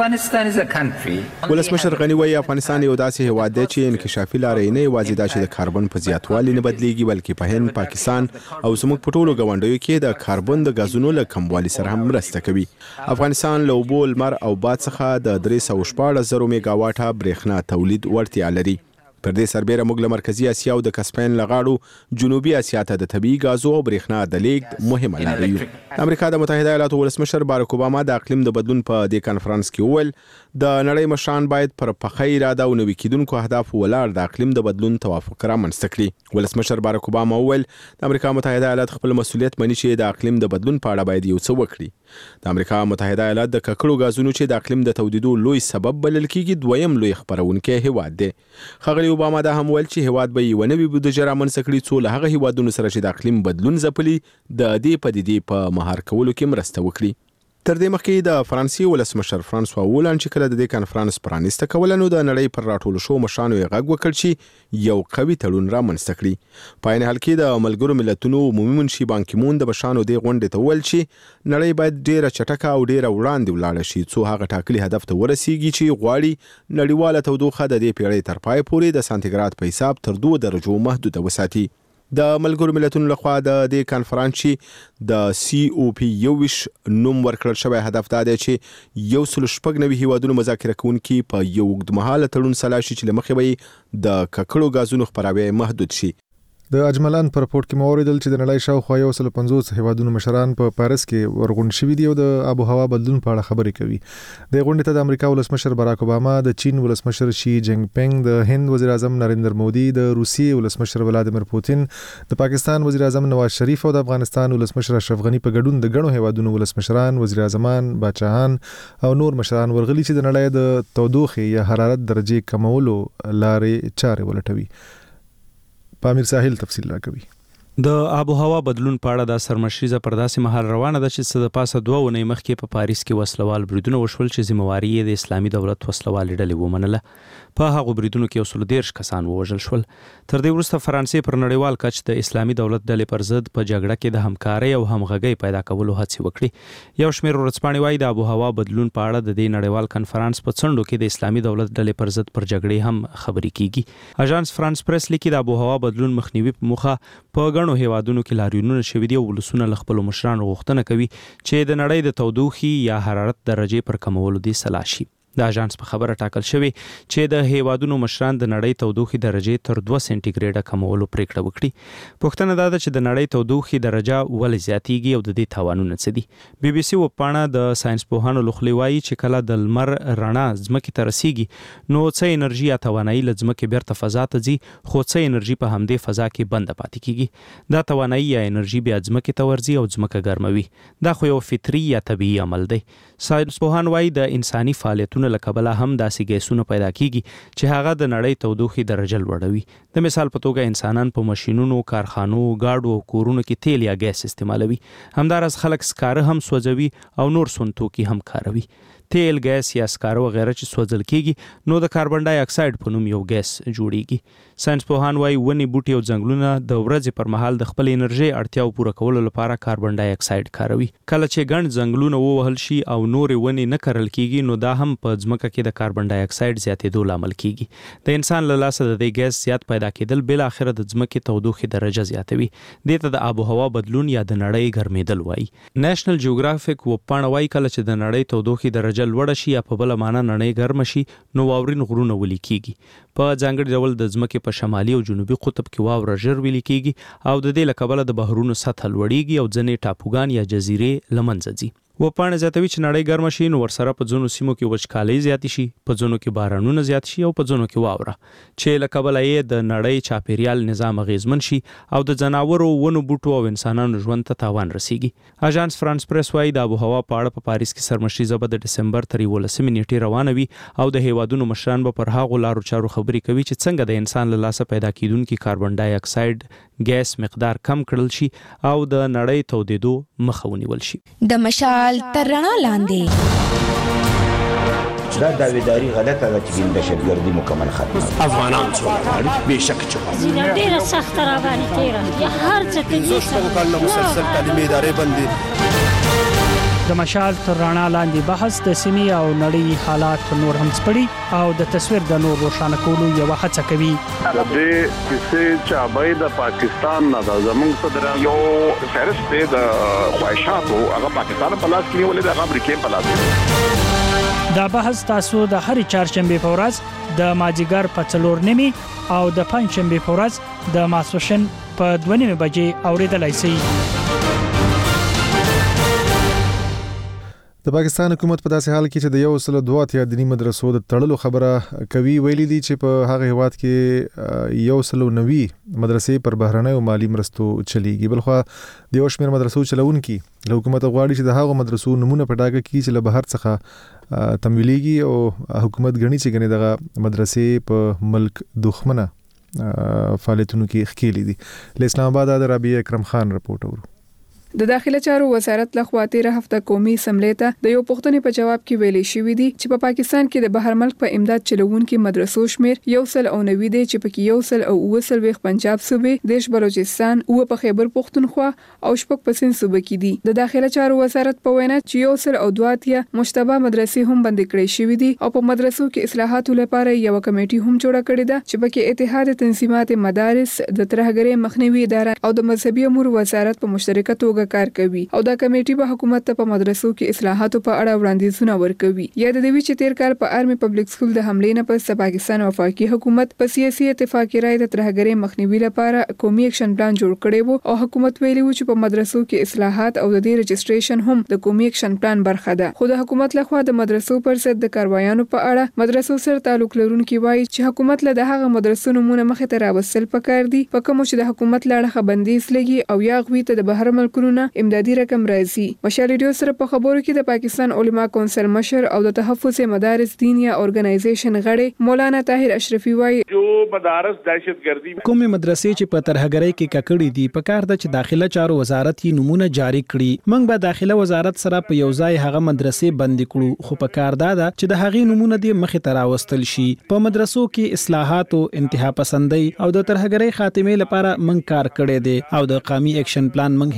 ولسمشر غني وایي افغانستان یو داسې هیواد دی چې انکشافي لارې نه یوازې دا چې د کاربن په زیاتوالي نه بدلیږي بلکې په هند، پاکستان او زموږ په ټولو ګاونډیو کې د کاربن د غازونو له کموالي سره هم مرسته کوي. افغانستان له اوبو، لمر او باد څخه د درې سوه شپاړس زره میگا واټه برېښنا تولید وړتیا لري. پر دې سربېره موږ له مرکزي اسیا او د کسپین له غاړو جنوبي اسیا ته د طبیعي غازو او برېښنا د لیږد مهمه لاره یو. د امریکا د متحده ایالاتو ولسمشر باراک اوباما د اقلیم د بدلون په دې کانفرنس کې وویل د نړۍ مشران باید پر پخه اراده او نوي کېدونکو اهدافو ولاړ د اقلیم د بدلون توافق رامنځته کړي. ولسمشر باراک اوباما وویل د امریکا متحده ایالات خپل مسؤلیت مني چې د اقلیم د بدلون په اړه باید یو څه وکړي. د امریکا متحده ایالات د ککړو غازونو چې د اقلیم د تودیدو لوی سبب بلل کېږي دویم لوی خپرونکی هیواد دی. ښاغلي اوباما دا هم ویل چې هیواد به یو نوی بودجه رامنځته کړي څو له هغه هیوادونو سره چې د اقلیم بدلون ځپلي د دې پدیدې په مهار کولو کې مرسته وکړي. تر دې مخکې د فرانسې ولسمشر فرانسوا هولند چې کله د دې کانفرنس پرانیسته کوله نو د نړۍ پر راټولو شو مشرانو یې غږ وکړ چې یو قوي تړون رامنځته کړي. په عین حال کې د ملګرو ملتونو عمومي منشي بان کی مون د مشرانو دې غونډې ته وویل چې نړۍ باید ډېره چټکه او ډېره وړاندې ولاړه شي څو هغه ټاکلي هدف ته ورسیږي چې غواړي نړیواله تودوخه د دې پیړۍ تر پای پورې د سانتیګراد په حساب تر دوه درجو محدوده وساتي. د ملګرو ملتونو لخوا د دې کانفرنس چې د سی او پی یوویش نوم ورکړل شوی هدف دا دی چې یو سل شپږ نوي هیوادونو مذاکره کوونکي په یو اوږدمهاله تړون سلا شي چې له مخې به د ککړو غازونو خپراوی محدود شي. د اجملان پر رپورټ کې موریدل چې د نړۍ شاوخوا یو سل پنځوس هیوادونو مشران په پاریس کې ورغون شوي دي او د آب او هوا بدلون په اړه خبرې کوي. د غونډې ته د امریکا ولسمشر باراک اوباما، د چین ولسمشر شي جینګ پینګ، د هند وزیر اعظم نریندر مودي، د روسیې ولسمشر ولادیمیر پوتین، د پاکستان وزیر اعظم نواز شریف او د افغانستان ولسمشر اشرف غني په ګډون د غنو هیوادونو ولسمشران، وزیر اعظمان، باچاهان او نور مشران ورغلي چې د نړۍ د تودوخې یا حرارت درجه کمولو لارې چارې ولټوي. پامیر ساحل تفصیل راکوي. د آب او هوا بدلون په اړه د سرمشریزه پر داسې مهال روانه ده چې څه د پاسه دوه ونې مخکې په پاریس کې وسلوال بریدونه وشول چې ذمہواري یې د اسلامي دولت وسلوال ډلې ومنله. په هغو بریدونو کې یو سل دېرش کسان ووژل شول. تر دې وروسته فرانسې پر نړیوال کچ د اسلامي دولت ډلې پر ضد په جګړه کې د همکارۍ او همغږۍ پیدا کولو هڅې وکړي. یو شمېر ورځپاڼې وایي د آب او هوا بدلون په اړه د دې نړیوال کنفرانس په څنډو کې د اسلامي دولت ډلې پر ضد پر جګړې هم خبرې کیږي. اژانس فرانس پریس لیکي د آب او هوا بدلون مخنیوي په موخه په غنو هیوادونو کې لاریونونه شوي دي او ولسونه له خپلو مشرانو غوښتنه کوي چې د نړۍ د تودوخې یا حرارت درجې پر کمولو دې سلا شي. د اژانس په خبره ټاکل شوی چې د هیوادونو مشران د نړۍ تودوخې درجه تر دوه سنټي ګریډه کمولو پریکړه وکړي. پوښتنه دا ده چې د نړۍ تودوخې درجه ولې زیاتیږي او د دې تاوانونه څه دي. بي بي سي وپاڼه د ساينس پوهانو لخوا وایي چې کله د لمر رڼا ځمکې ته رسیږي نو څه انرژي یا توانایي له ځمکې بیرته فضا ته ځي، خو څه انرژي په همدې فضا کې بنده پاتې کیږي. دا توانایي یا انرژي بیا ځمکې ته ورځي او ځمکه ګرموي. دا خو یو فطري یا طبيعي عمل دی. ساينس پوهان وایي د انساني فعالیتونو له کبله هم داسې ګیسونه پیدا کیږي چې هغه د نړۍ تودوخې درجه لوړوي. د مثال په توګه انسانان په ماشينونو، کارخانو، گاډو او کورونو کې تیل یا ګیس استعمالوي. همدارس خلک سکاره هم سوځوي او نور سونتوکي هم کاروي. تیل، ګیس یا سکاره وغیرہ چې سوځل کیږي نو د کاربن ډای اکساید په نوم یو ګیس جوړیږي. ساينس پوهان وایي ونې، بوټي او ځنګلونه د ورځې پر مهال د خپل انرژي اړتیاو پوره کولو لپاره کاربن ډای اکساید کاروي. کله چې ګڼ ځنګلونه ووهل شي او نور ونې نه کرل کیږي نو دا هم په ځمکه کې د کاربن ډای اکساید زیاتېدو لامل کیږي. د انسان له لاسه د دې ګیس زیات پیدا کېدل بل اخر د ځمکې تودوخې درجه زیاتوي. دې ته د آب و هوا بدلون یا د نړۍ ګرمېدل وایي. نېشنل جیوګرافیک وپاڼه وایي کله چې د نړۍ تودوخې درجه لوړه شي یا په بل معنا نړۍ ګرم شي نو واورین غرونه ولي کیږي. په ځانګړي ډول د ځمکې په شمالي او جنوبي قطب کې واوره ژر ویلي کیږي او د دې له کبله د بحرونو سطح لوړیږي او ځینې ټاپوګان یا جزیرې له منځه ځي. وپاڼه زیاتوي چې نړۍ ګرمه شي نو ورسره په ځینو سیمو کې وچکالۍ زیات شي، په ځینو کې بارانونه زیات شي او په ځینو کې واوره، چې له کبله یې د نړۍ چاپیریال نظام اغیزمن شي او د ځناورو، ونو، بوټو او انسانانو ژوند ته تاوان رسیږي. اژانس فرانس پریس وایي د آب و هوا په اړه په پاریس کې سرمشریزه به د ډسمبر تر یولسمې نیټې روانه وي او د هیوادونو مشران به پر هغو لارو چارو خبرې کوي چې څنګه د انسان له لاسه پیدا کیدونکي کاربن ډای اکساید ګیس مقدار کم کړل شي او د نړۍ تودېدو مخه ونیول شي. د مشال تر رڼا دا داویداری غلطه ده چې دهشتګردي مکمل ختمه. افغانان څوک غواړي بېشکه چې غواړي ډېره سخته راباندې تېره یا هر څه ته زه شپږ کاله مسلسل تعلیمي ادارې بندي. د مشال تر رڼا لاندې بحث د سیمې او نړۍ حالات نور هم سپړي او د تصویر د نور روښانه کولو یوه هڅه کوي. د دې کیسې چابای د پاکستان نه د زمونږ صدر یو فهرست دی د خواهشاتو هغه پاکستان په لاس کې نیولې د امریکا په لاس کې. دا بحث تاسو د هر چهارشنبه په ورځ د مازیګر په څلور نیمه او د پنځشنبه په ورځ د ماسپښین په دوه نیمه بجې اوریدلای شئ. د پاکستان حکومت په داسې حال کې چې د یو سل دوه اتیا دیني مدرسو د تړلو خبره کوي، ویلي دي چې په هغه هیواد کې یو سل نوي مدرسې پر بهرنۍ او مالی مرستو چلیږي. بلخو د یو شمېر مدرسو چلونکي له حکومت غواړي چې د هغو مدرسو نمونه په ډاګه کړي چې له بهر څخه تمویلېږي او حکومت غني چې غني دغه مدرسې په ملک دښمنه فعالیتونو کې ښکېلې دي. له اسلام آباد د رابعه اکرم خان رپورټ اورو. د داخله چارو وزارت لخوا تیره هفته قومي اسمبلی ته د یو پوښتنې په جواب کې ویلي شوې دي چې په پا پاکستان کې د بهر ملک په امداد چلوونکو مدرسو شمیر یو سل او نوي دي چې پکې یو سل او اوه سلويخ پنجاب صوبې، دیش بلوچستان، او په خیبر پختونخوا او شپږ په سند صوبې کې دي. د داخله چارو وزارت په وینا چې یو سل او دوه اتیا مشتبه مدرسې هم بند کړې شوې دي او په مدرسو کې اصلاحاتو لپاره یو کمیټي هم جوړه کړې ده چې پکې اتحاد تنظیمات مدارس، د ترهګرۍ مخنیوي اداره او د مذهبي امور وزارت په مشترکه توګه کار کوي او دا کمیټي به حکومت ته په مدرسو کې اصلاحاتو په اړه وړاندیزونه ورکوي. یاد دی چې تیر کال په آرمي پبلک سکول د حملې نه پس پاکستان وفاقي حکومت په سیاسي اتفاقی رائے د ترهګرۍ مخنیوي لپاره قومي اکشن پلان جوړ کړی وو او حکومت ویلي و چې په مدرسو کې اصلاحات او د دې رجسټریشن هم د قومي اکشن پلان برخه ده. خو د حکومت لخوا د مدرسو پر ضد د کاروایانو په اړه مدرسو سره تعلق لرونکي وایي چې حکومت له دغه مدرسو نمونه مخې ته راوستل پکار دي په کوم چې د حکومت لاړه بندیز لګي او یا غوي ته د بهر ملکونو امدادي رقم راځي. مشال ریډیو سره په خبرو کې د پاکستان علما کونسل مشر او د تحفظ مدارس دینیا اورګنایزیشن غړي مولانا طاهر اشرفي وایي جو مدارس دهشتګردي کومه مدرسې چې په ترهګرۍ کې ککړې دي په کار د چې داخله چارو وزارت یې نمونه جاری کړي. موږ به داخله وزارت سره په یو ځای هغه مدرسې بند کړو خو په کار دا ده چې د هغې نمونه دې مخې ته راوستل شي. په مدرسو کې اصلاحات او انتها پسندۍ او د ترهګرۍ خاتمه لپاره موږ کار کړی دی او د قومي اکشن پلان موږ حمایت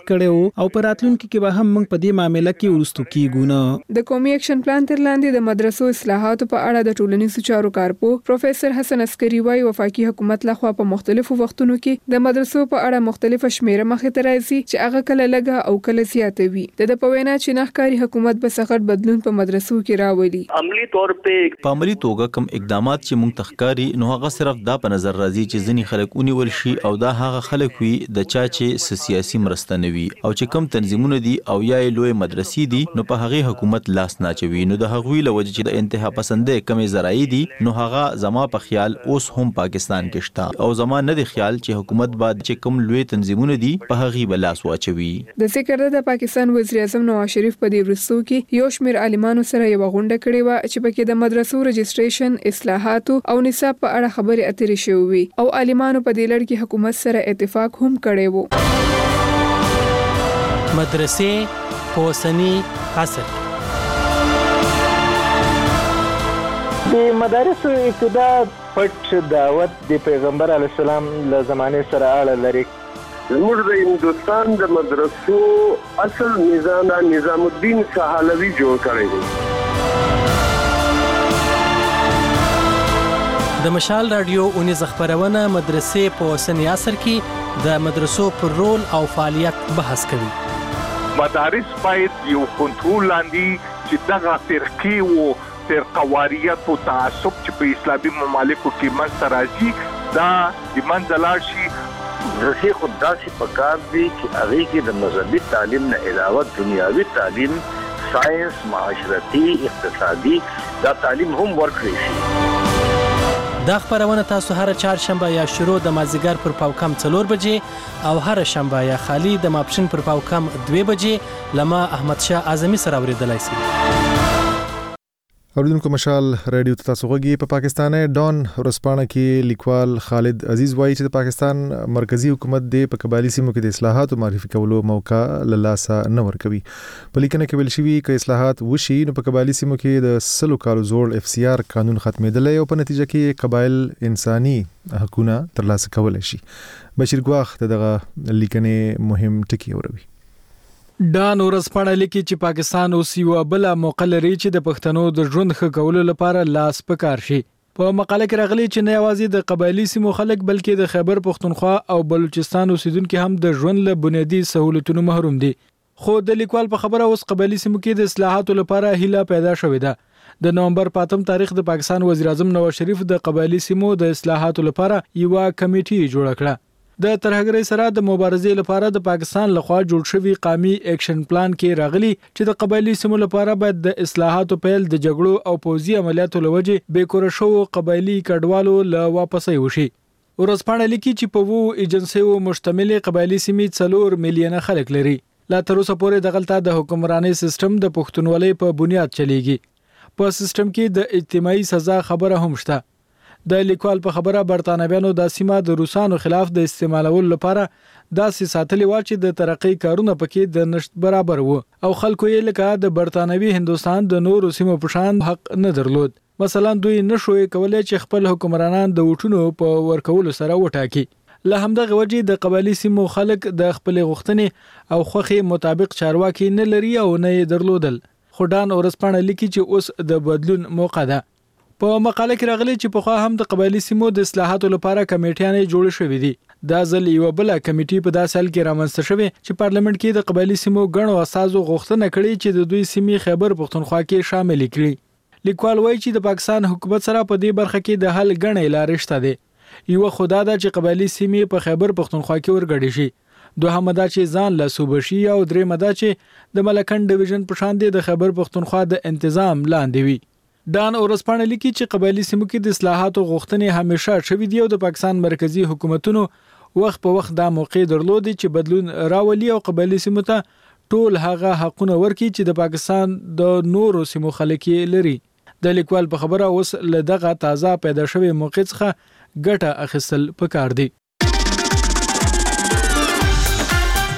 کړو او په راتلونکي کې به هم موږ په دې معاملې کې ورستو کیږو نه. د قومي اکشن پلان تر لاندې د مدرسو اصلاحاتو په اړه د ټولنیزو چارو کارپو پروفیسور حسن عسکری وايي وفاقي حکومت لخوا په مختلفو وختونو کې د مدرسو په اړه مختلفه شمیره مخې ته راځي چې هغه کله لږه او کله زیاته وي. د په وینا چې نخکاری حکومت به سخت بدلون په مدرسو کې راولي. عملی طور په عملی توګه کوم اقدامات چې موږ تخکاری نو هغه صرف دا په نظر راځي چې ځینی خلک اونیول شي او دا هغه خلک وي د چا چې سیاسي مرسته نوي او چې کوم تنظیمونه دي او یا لوی مدرسې دي نو په هغه حکومت لاس ناچوي. نو د هغوی لوجه چې د انتها پسندې کمې زراعي دي نو هغه زما په خیال اوس هم پاکستان کې شته او زما نه دی خیال چې حکومت بعد چې کوم لوی تنظیمونه دي په هغه بلاس واچوي. د ذکر د پاکستان وزیر اعظم نواز شریف په دې ورستو کې یو شمېر عالمانو سره یو غونډه کړې و چې پکې د مدرسو رجسټریشن اصلاحات او نصاب په اړه خبرې اترې شوې او عالمانو په دې لړ کې حکومت سره اتفاق هم کړی و. مدرسې په اوسني عصر د مدارسو ابتدا پټ دعوت د پیغمبر علیه السلام له زمانه سره اړه لري. زموږ د هندوستان د مدرسو اصل نظام نظام الدین سهالوی جوړ کړی دی. د مشال رادیو اونیز خبرونه مدرسې په اوسني عصر کې د مدرسو پر رول او فعالیت بحث کوي. مدارس باید یو کنټرول لاندې چې دغه فرقې او فرقواریت او تعصب چې په اسلامي ممالکو کې منځته راځي دا د منځه لاړ شي. مدرسې خو داسې پکار دي چې هغې کې د مذهبي تعلیم نه علاوه دنیاوي تعلیم ساينس معاشرتي اقتصادي دا تعلیم هم ورکړي شي. دا خبرونه تاسو هر چهارشنبه یا شروع د مازیګر پر پاوکم څلور بجې او هر شنبه یا خالی د ماپښین پر پاوکم دوه بجې لما احمد شاه اعظمي سره اوریدلای شئ. اوریدونکو مشال رادیو ته تاسو غوږی په پاکستان ډون ورسپانه کې لیکوال خالد عزیز وایي چې د پاکستان مرکزی حکومت د په قبایلی سیمو کې د اصلاحات او معرفي کولو موقع لاسه نه ورکوي. په لیکنه کې ویل شوی چې اصلاحات وشي نو په قبایلی سیمو کې د سلو کالو زوړ اف سی آر قانون ختمېدل او په نتیجه کې قبایل انساني حقوقونه ترلاسه کولای شي. بشیر ګواخ دغه لیکنې مهم ټکی اوروي. ډان ورسپاڼه لیکي چې پاکستان اوس یو بل موقع لري چې د پښتنو د ژوند ښه کولو لپاره لاس پکار شي. په مقاله کې راغلي چې نه یوازې د قبایلی سیمو خلک بلکې د خیبر پښتونخوا او بلوچستان اوسیدونکو هم د ژوند له بنیادی سہولتونو محروم دي. خو د لیکوال په خبره اوس قبایلی سیمو کې د اصلاحاتو لپاره هیله پیدا شوې ده. د نومبر پاتم تاریخ د پاکستان وزیر اعظم نواز شریف د قبایلی سیمو د اصلاحاتو لپاره یو کمیټي جوړ کړه. د ترهګرۍ سره د مبارزې لپاره د پاکستان لخوا جوړ شوی قومي اکشن پلان کې راغلي چې د قبایلی سیمو لپاره باید د اصلاحاتو پیل د جګړو او پوځي عملیاتو لوجه بیکور شو قبایلی کډوالو له واپسې وشي. ورسپاڼه لیکي چې په وو ایجنسیو مشتمل قبایلی سیمې څلور میلیونه خلک لري. لا تر اوسه پورې دغلطه د حکمراني سیستم د پښتونولۍ په بنیاد چلیږي. په سیستم کې د اجتماعي سزا خبره هم شته. د لیکوال په خبره برتانویانو د سیمه د روسانو خلاف د استعمالولو لپاره داسې ساتلي و چې د ترقی کارونه پکې د نشټ برابر وو او خلکو یې لکه د برتانوي هندستان د نورو سیمو په شان حق نه درلود. مثلا دوی نشوي کولای چې خپل حکمرانان د وټونو په ورکولو سره وټاکي. له همدغه وجې د قبایلی سیمو خلک د خپل غوښتنې او خوخي مطابق چارواکي نه لري او نه درلودل. خدان ورسپانه لیکي چې اوس د بدلون موقع ده. په مقاله کې راغلي چې په خوا هم د قبایلی سیمو د اصلاحاتو لپاره کمیټیانې جوړ شوې دي. دا ځل یو بل کمیټي په داسې حال کې رامنځته شوې چې پارلیمنت کې د قبایلی سیمو غړو اساسو غوښتنه کړې چې د دوی سیمې خیبر پښتونخوا کې شامل کړي. لیکوال وایي چې د پاکستان حکومت سره په دې برخه کې د حل غړې لارې شته دي. یو خدای دا چې قبایلی سیمې په خیبر پښتونخوا کې ورګړي شي. دوهم دا چې ځان له صوبه شي او درېم دا چې د ملکن ډیویژن په شان د خیبر پښتونخوا د تنظیم لاندې وي. ډان اورسپانه لیکي چې قبایلی سیمو کې د اصلاحاتو غوښتنې همیشه شوې دي او د پاکستان مرکزی حکومتونو وخت په وخت دا موقع درلودي چې بدلون راولي او قبایلی سیمو ته ټول هغه حقونه ورکړي چې د پاکستان د نورو سیمو خلک لري. د لیکوال په خبره اوس له دغه تازه پیدا شوی موقع څخه ګټه اخیستل پکار دي.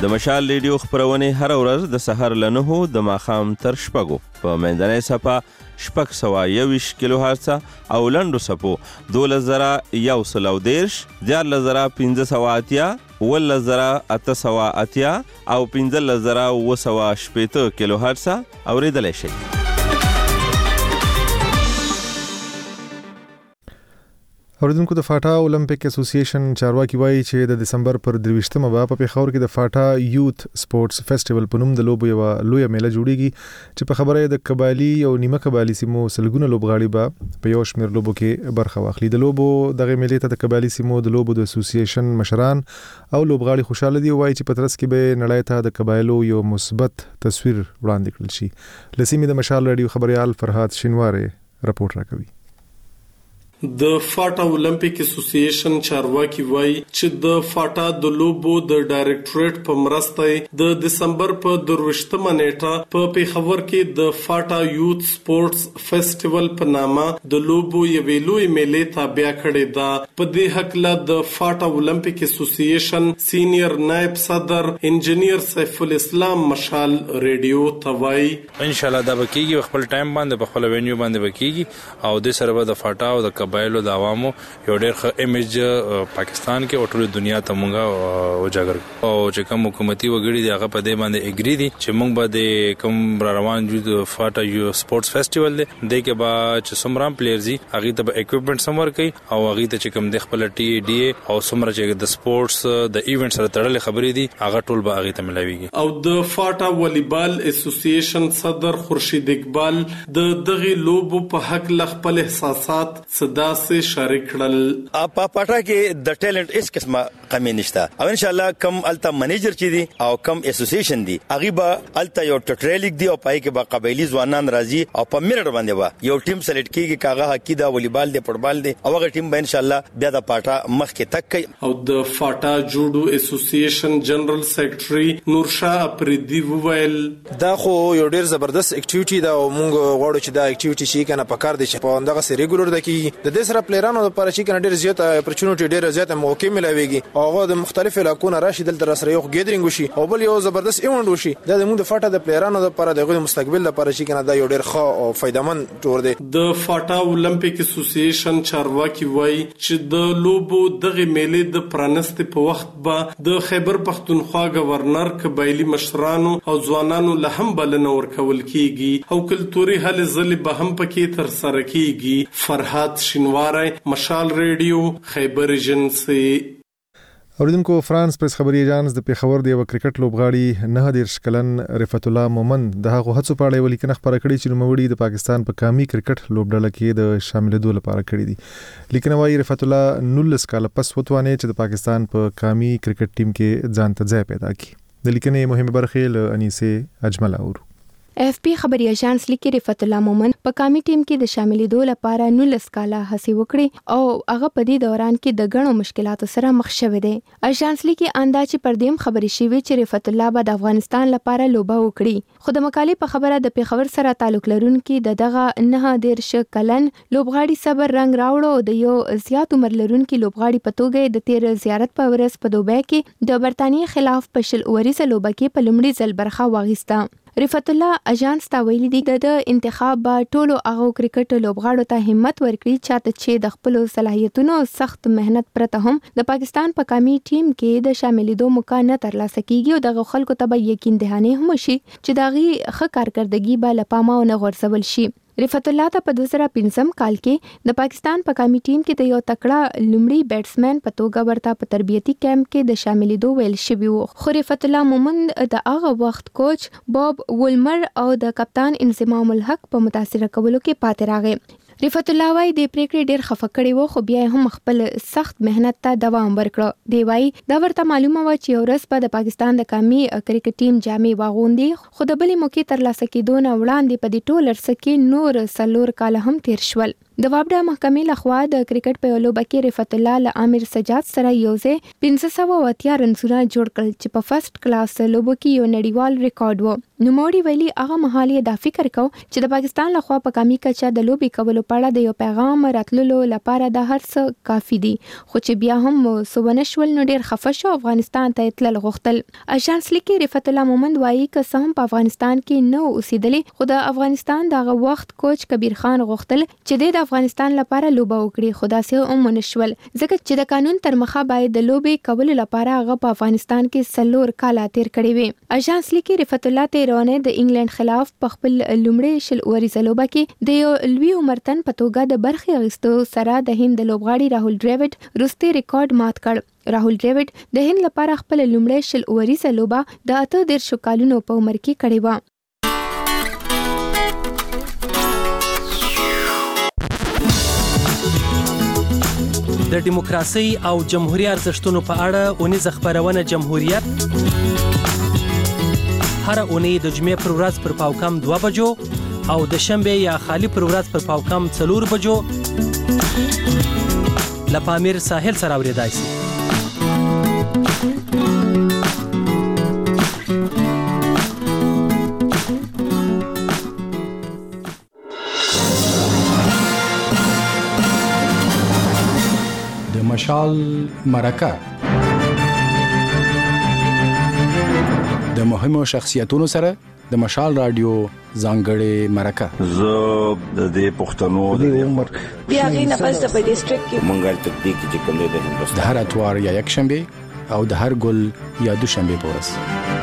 د مشال ریډیو خبرونه هر ورځ د سحر له نهو د ماښام تر شپږو په منځنۍ صفه شپږ سوه یوویشت کیلو هرڅه او لنډو صفو دولس زره یو سل او دېرش دیارلس زره پنځه سوه اتیا اوولس زره اته سوه اتیا او پنځلس زره اوه سوه شپېته کیلو هرڅه اورېدلی شئ. اوریدونکو د فاټا اولمپیک اسوسییشن چارواکي وایي چې د دسمبر پر درویشتمه به په پیښور کې د فاټا یوت سپورتس فیسټیوال په نوم د لوبو یو لویه میله جوړیږي چې په خبره د قبایلی او نیمه قبایلی سیمو سلګونه لوبغاړي به په یو شمېر لوبو کې برخه واخلي. د لوبو دغه میلې ته د قبایلی سیمو د لوبو د اسوسییشن مشران او لوبغاړي خوشاله دي. وایي چې په ترڅ کې به نړۍ ته د قبایلو یو مثبت تصویر وړاندې کړل شي. لسیمې د مشال رادیو خبريال فرهاد شینواره رپورټ راکوي. د فاټا اولمپیک اسوسییشن چارواکي وایي چې د فاټا د لوبو د ډایریکټوریټ په مرسته د دسمبر په درویشتمه نیټه په پیښور کې د فاټا یوت سپورتس فیسټیوال په نامه د لوبو یوې لوی میلې تابع کړې ده. په دې حقله د فاټا اولمپیک اسوسییشن سینیئر نائب صدر انجینیر سیف الاسلام مشال ریډیو ته وایي ان شاء الله دا بکیږي خپل ټایم باندې په خپل وینیو باندې بکیږي او د سره د فاټا او د قبایلو د عوامو یو ډېر ښه ایمیج پاکستان کې او ټول دنیا ته مونږه وجاګر او چې کوم حکومتي وګړي دی هغه په دې باندې اګری دي چې مونږ به د کوم روان جو د فاټا یو سپورتس فیسټیوال دی د کې با چې سمرام پلیئرز هغه ته به اکوپمنټ سمور کوي او هغه ته چې کوم د خپل ټي ډي او سمره چې د سپورتس د ایونت سره تړلې خبرې دي هغه ټول به هغه ته ملاويږي. او د فاټا والیبال اسوسییشن صدر خورشید اقبال د دغه لوبو په حق ل خپل احساسات صدا سے شریک کړل. په پټا کې د ټیلنت اس قسمه کمی نشته او ان شاء الله کم التا منیجر چي دي او کم اسوسییشن دي هغه به التا یو ټریلیک دی او پای کې به قبایلی ځوانان راځي او په میرټ باندې به یو ټیم سلیکټ کیږي کاغه حقي دا والیبال دی فوټبال دی او هغه ټیم به ان شاء الله بیا د پټا مخ کې تک کوي. او د فاټا جوډو اسوسییشن جنرال سیکریټري نورشاه افریدي وویل دا خو یو ډیر زبردست اکټیویټي دا مونږ غواړو چې دا اکټیویټي شي کنه پکار دي چې په اندغه سری ریګولر د کی د دې سره پلیرانو لپاره چې کنه ډیر زیات اپورچونټی ډیر زیات موقع ملويږي او هغه د مختلف علاقو نه راشي دلته سره یو ګیدرینګ وشي او بل یو زبردست ایونت وشي دا د موږ د فاټا د پلیرانو لپاره د مستقبل لپاره چې کنه دا یو ډیر ښه او فائدمن ټور دی. د فاټا اولمپیک اسوسییشن چارواکي وایي چې د لوبو دغه میلې د پرانست په وخت به د خیبر پختونخوا گورنر قبایلی مشرانو او ځوانانو له هم بلنه ورکول کیږي او کلتوري هلې ځلې به هم پکې تر سره کیږي. فرهاد شینواره مشال ریډیو خیبر ایجنسی. اوریدونکو فرانس پریس خبري ایجانس د پیښور د یو کرکټ لوبغاړي نه دېرش کلن رفعت الله مومند د هغه هڅو په اړه ولیکنه خبره کړې چې نوموړي د پاکستان په قومي کرکټ لوبډله کې د شاملېدو لپاره کړې دي. لیکنه وايي رفعت الله نولس کال پس وتوانه چې د پاکستان په قومي کرکټ ټیم کې ځان ته ځای پیدا کړي. د لیکنې مهمه برخه له انیسه اجمل اورو. اف پی خبري اژانس لیکي رفعت الله مومند په قومي ټیم کې د شاملېدو لپاره نولس کاله هڅې وکړې او هغه په دې دوران کې د غنو مشکلاتو سره مخ شوه دی. اژانس لیکي انداز پر دیم خبري شوی چې رفعت الله به د افغانستان لپاره لوبه وکړي خو د مقالې په خبره د پیښور سره تعلق لرونکي د دغه نه دیرش کلن لوبغاړي صبر رنگ راوړو د یو زیات عمر لرونکي لوبغاړي په توګه د تیر زیارت په ورځ په دوبۍ کې د برتانیې خلاف په شل اوریزه لوبه کې په لومړي ځل برخه واخیسته. رفعت الله اژانس ته ویلي دی د انتخاب به ټولو هغه کرکټ لوبغاړو ته همت ورکړي چاته چې د خپل صلاحیتونو سخت مهنت پرته هم د پاکستان په قومي ټیم کې د شاملېدو موقع نه ترلاسه کیږي او دغه خلکو ته به یقین دهانه هم شي چې دغه ښه کارکردګي به لپامه نه غورځول شي. رفعت الله ته په دوه زره پنځم کال کې د پاکستان په قومي ټیم کې د یو تکړه لومړي بیټسمن په توګه ورته په تربیتي کیمپ کې د شاملېدو ویل شوی وو. خو رفعت الله مومند د هغه وخت کوچ باب وولمر او د کپتان انضمام الحق په متاثر کولو کې پاتې راغی. رفعت الله وايي د پریکړې ډېر خفه کړي وو خو بیا هم خپل سخت مهنت ته دوام ورکړ. دی وايي دا ورته معلومه و چې ورځ په د پاکستان د قومي کرکټ ټیم جامې واغوندي خو د بلې موقع ترلاسه کېدو نه وړاندې په دې ټول عرصه کې نور څلور کاله هم تیر شول. د وابډا محکمې لخوا د کرکټ په لوبه کې رفعت الله له عامر سجاد سره یوځای پنځه سوه اتیا رنونه جوړ کړل چې په فرست کلاس لوبو کې یو نړیوال ریکارډ و. نو موري ویلي هغه مهال یې دا فکر کو چې د پاکستان لخوا په قومي کچه د لوبي کولو لپاره د یو پیغام راتللو لپاره د هر څه کافي دي خو چې بیا هم سوبنشول نو ډیر خفه شو افغانستان ته تلل غوښتل. اژانس لیکي رفعت الله مومند وایي که سم په افغانستان کې نو اوسېدلې خو د افغانستان دغه وخت کوچ کبیر خان غوښتل چې د افغانستان لپاره لوبه وکړي خو داسې هم ونشول ځکه چې د قانون تر مخه باید د لوبې کولو لپاره هغه په افغانستان کې سلور کاله تیر کړی وي. اژانس لیکي رفعت الله تیرونه د انګلند خلاف په خپل لومړي شل اوریزه لوبه کې د یو لوی عمرتن په توګه د برخې اخیستو سره د هند لوبغاړي راهول ډریوډ وروستي ریکارډ مات کړ. راهول ډریوډ د هند لپاره خپل لومړی شل اوریزه لوبه د اته دیرشو کالونو په عمر کې کړې و. د دیموکراسي او جمهوریت ارزښتونو په اړه اونیزه خبرونه جمهوریت هر اونۍ د جمعې پر ورځ پر پاوکم دوه بجو او د شنبه یا خالی پر ورځ پر پاوکم څلور بجو له پامیر ساحل سره اوریدای شي. مشال مرکه د مهمو شخصیتونو سره د مشال رادیو ځانګړې مرکه زه د دې پښتنو د عمر بیا غینه پس په ډیسټریکټ کې منګل تطبیق چې کوم د هندوستان د هر اتوار یا یک شنبه او د هر ګل یا دوشنبه پورس